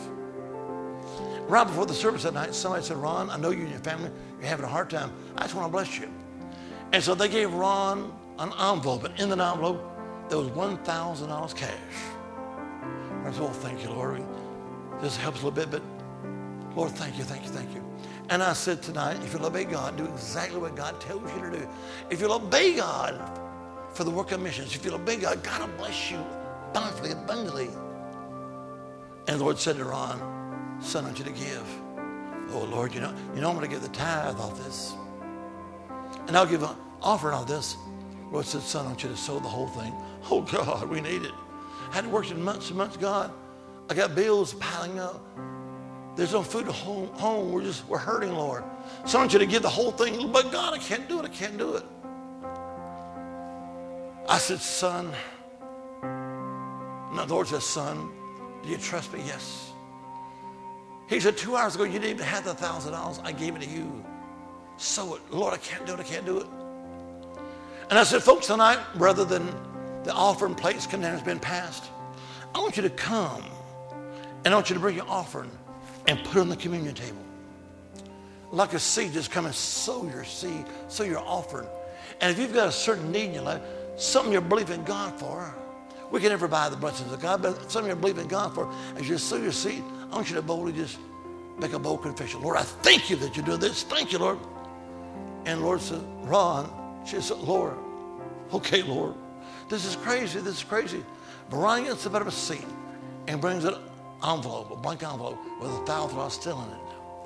Right before the service that night, somebody said, Ron, I know you and your family, you're having a hard time. I just want to bless you. And so they gave Ron an envelope, and in the envelope, there was $1,000 cash. I said, oh, thank you, Lord. This helps a little bit, but Lord, thank you. And I said tonight, if you'll obey God, do exactly what God tells you to do. If you'll obey God for the work of missions, if you'll obey God, God will bless you bountifully, abundantly. And the Lord said to Ron, son, I want you to give. Oh, Lord, you know I'm going to give the tithe off this. And I'll give an offering off this. The Lord said, son, I want you to sow the whole thing. Oh, God, we need it. I hadn't worked in months and months, God. I got bills piling up. There's no food at home. We're hurting, Lord. So I want you to give the whole thing. But God, I can't do it. I said, son. No, the Lord said, son, do you trust me? Yes. He said, 2 hours ago, you didn't even have the $1,000. I gave it to you. Sow it. Lord, I can't do it. And I said, folks, tonight, rather than the offering plates container has been passed, I want you to come and I want you to bring your offering and put it on the communion table. like a seed, just come and sow your seed, sow your offering. And if you've got a certain need in your life, something you're believing God for, we can never buy the blessings of God, but something you're believing God for, as you sow your seed, I want you to boldly just make a bold confession. Lord, I thank you that you're doing this. Thank you, Lord. And the Lord said, Ron, she said, Lord, okay, Lord, this is crazy, this is crazy. But Ron gets a bit of a seat and brings an envelope, a blank envelope with $1,000 still in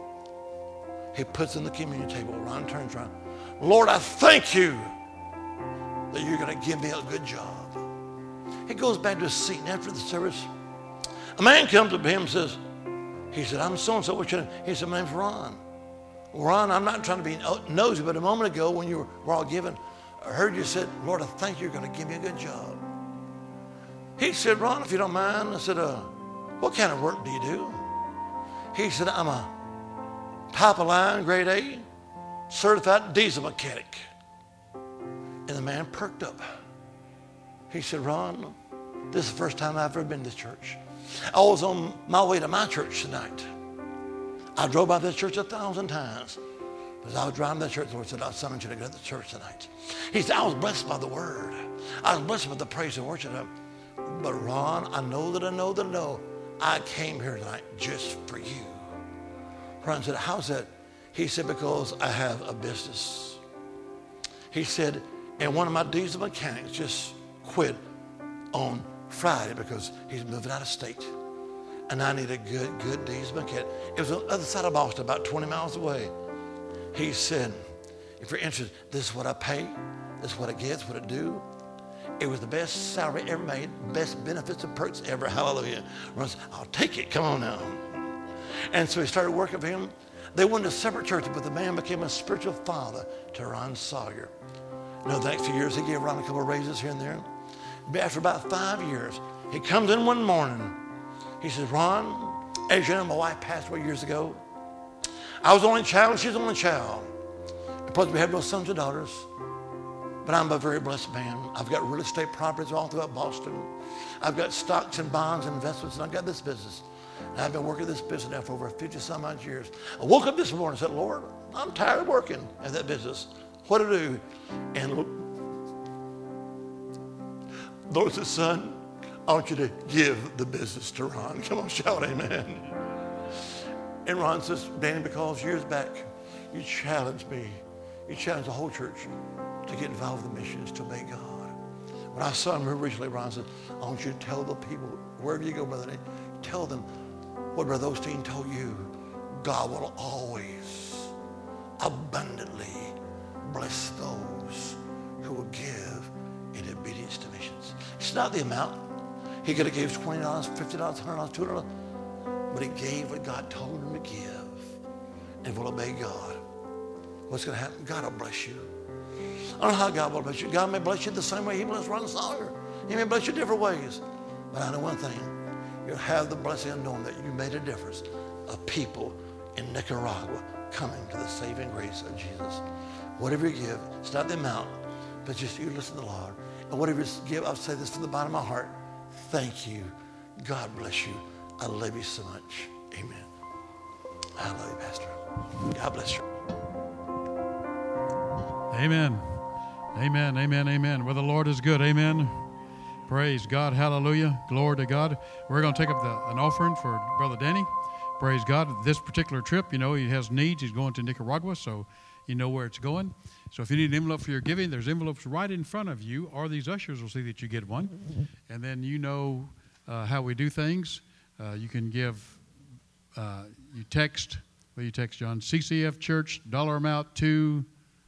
it. He puts it in the communion table. Ron turns around. Lord, I thank you that you're going to give me a good job. He goes back to his seat, and after the service, a man comes up to him and says, he said, I'm so-and-so, what's your name? He said, my name's Ron. Ron, I'm not trying to be nosy, but a moment ago when you were all given, I heard you said, Lord, I think you're going to give me a good job. He said, Ron, if you don't mind, I said, what kind of work do you do? He said, I'm a pipeline, grade A, certified diesel mechanic. And the man perked up. He said, Ron, this is the first time I've ever been to this church. I was on my way to my church tonight. I drove by this church 1,000 times. As I was driving to that church, the Lord said, I summoned you to go to the church tonight. He said, I was blessed by the word. I was blessed by the praise and worship. But Ron, I know I came here tonight just for you. Ron said, how's that? He said, because I have a business. He said, and one of my diesel mechanics just quit on Friday because he's moving out of state. And I need a good diesel mechanic. It was on the other side of Boston, about 20 miles away. He said, if you're interested, this is what I pay. This is what I get. This is what I do. It was the best salary ever made, best benefits and perks ever. Hallelujah. Ron said, I'll take it. Come on now. And so he started working for him. They went to separate churches, but the man became a spiritual father to Ron Sawyer. You know, the next few years, he gave Ron a couple of raises here and there. But after about 5 years, he comes in one morning. He says, Ron, as you know, my wife passed away years ago. I was the only child, and she's the only child. Plus, we have no sons or daughters. But I'm a very blessed man. I've got real estate properties all throughout Boston. I've got stocks and bonds and investments, and I've got this business. And I've been working this business now for over 50-some-odd years. I woke up this morning and said, Lord, I'm tired of working at that business. What to do? And Lord said, son, I want you to give the business to Ron. Come on, shout amen. And Ron says, Danny, because years back, you challenged me. You challenged the whole church to get involved in the missions, to obey God. When I saw him originally, Ron said, I want you to tell the people, wherever you go, Brother Danny, tell them what Brother Osteen told you. God will always abundantly bless those who will give in obedience to missions. It's not the amount. He could have gave $20, $50, $100, $200, but he gave what God told him to give and will obey God. What's going to happen? God will bless you. I don't know how God will bless you. God may bless you the same way he blessed Ron Sawyer. He may bless you different ways. But I know one thing. You'll have the blessing of knowing that you made a difference of people in Nicaragua coming to the saving grace of Jesus. Whatever you give, it's not the amount, but just you listen to the Lord. And whatever you give, I'll say this from the bottom of my heart. Thank you. God bless you. I love you so much. Amen. I love you, Pastor. God bless you. Amen. Amen, amen, amen. Well, the Lord is good. Amen. Praise God. Hallelujah. Glory to God. We're going to take up an offering for Brother Danny. Praise God. This particular trip, you know, he has needs. He's going to Nicaragua, so you know where it's going. So if you need an envelope for your giving, there's envelopes right in front of you, or these ushers will see that you get one. And then you know how we do things. You can give, you text, what do you text, John? CCF Church, dollar amount to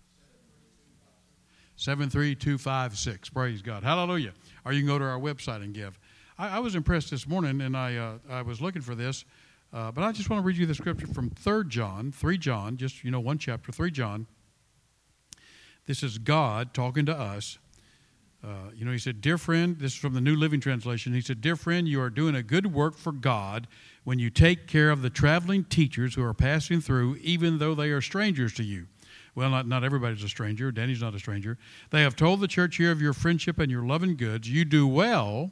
73256. Praise God. Hallelujah. Or you can go to our website and give. I was impressed this morning, and I was looking for this, but I just want to read you the scripture from 3 John, just, you know, one chapter, 3 John. This is God talking to us. You know, he said, dear friend, this is from the New Living Translation. He said, dear friend, you are doing a good work for God when you take care of the traveling teachers who are passing through, even though they are strangers to you. Well, not everybody's a stranger. Danny's not a stranger. They have told the church here of your friendship and your love and goods. You do well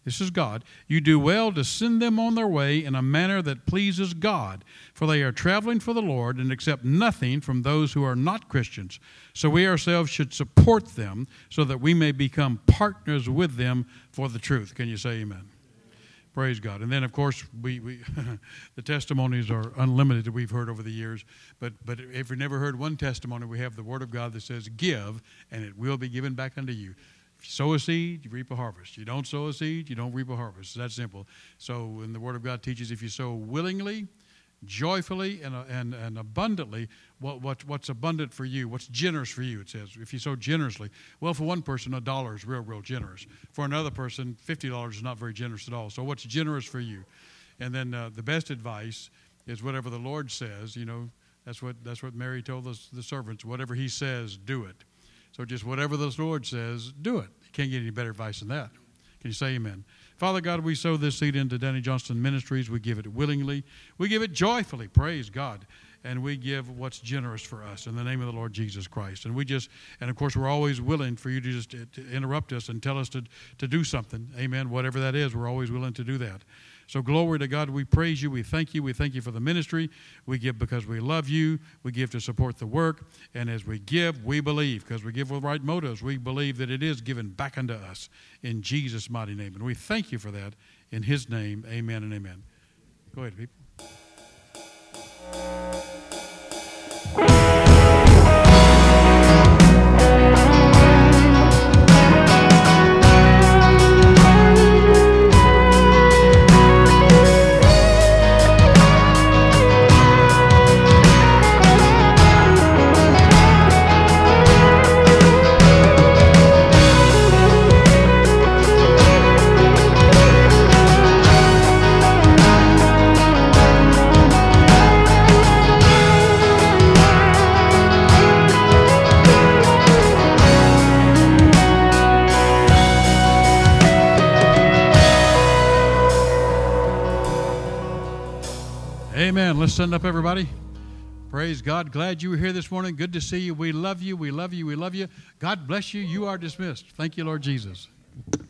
this is God, you do well to send them on their way in a manner that pleases God, for they are traveling for the Lord and accept nothing from those who are not Christians. So we ourselves should support them so that we may become partners with them for the truth. Can you say amen? Praise God. And then, of course, we the testimonies are unlimited that we've heard over the years. But if you've never heard one testimony, we have the Word of God that says, give, and it will be given back unto you. If you sow a seed, you reap a harvest. You don't sow a seed, you don't reap a harvest. It's that simple. So, and the Word of God teaches if you sow willingly, joyfully, and abundantly, what's abundant for you, what's generous for you, it says. If you sow generously, well, for one person, $1 is real generous. For another person, $50 is not very generous at all. So what's generous for you? And then the best advice is whatever the Lord says. You know, that's what Mary told the servants. Whatever he says, do it. So just whatever the Lord says, do it. You can't get any better advice than that. Can you say amen? Father God, we sow this seed into Danny Johnston Ministries. We give it willingly. We give it joyfully. Praise God. And we give what's generous for us in the name of the Lord Jesus Christ. And of course, we're always willing for you to just to interrupt us and tell us to do something. Amen. Whatever that is, we're always willing to do that. So glory to God. We praise you. We thank you. We thank you for the ministry. We give because we love you. We give to support the work. And as we give, we believe, because we give with right motives. We believe that it is given back unto us in Jesus' mighty name. And we thank you for that in his name. Amen and amen. Go ahead, people. Amen. Let's stand up, everybody. Praise God. Glad you were here this morning. Good to see you. We love you. We love you. We love you. God bless you. You are dismissed. Thank you, Lord Jesus.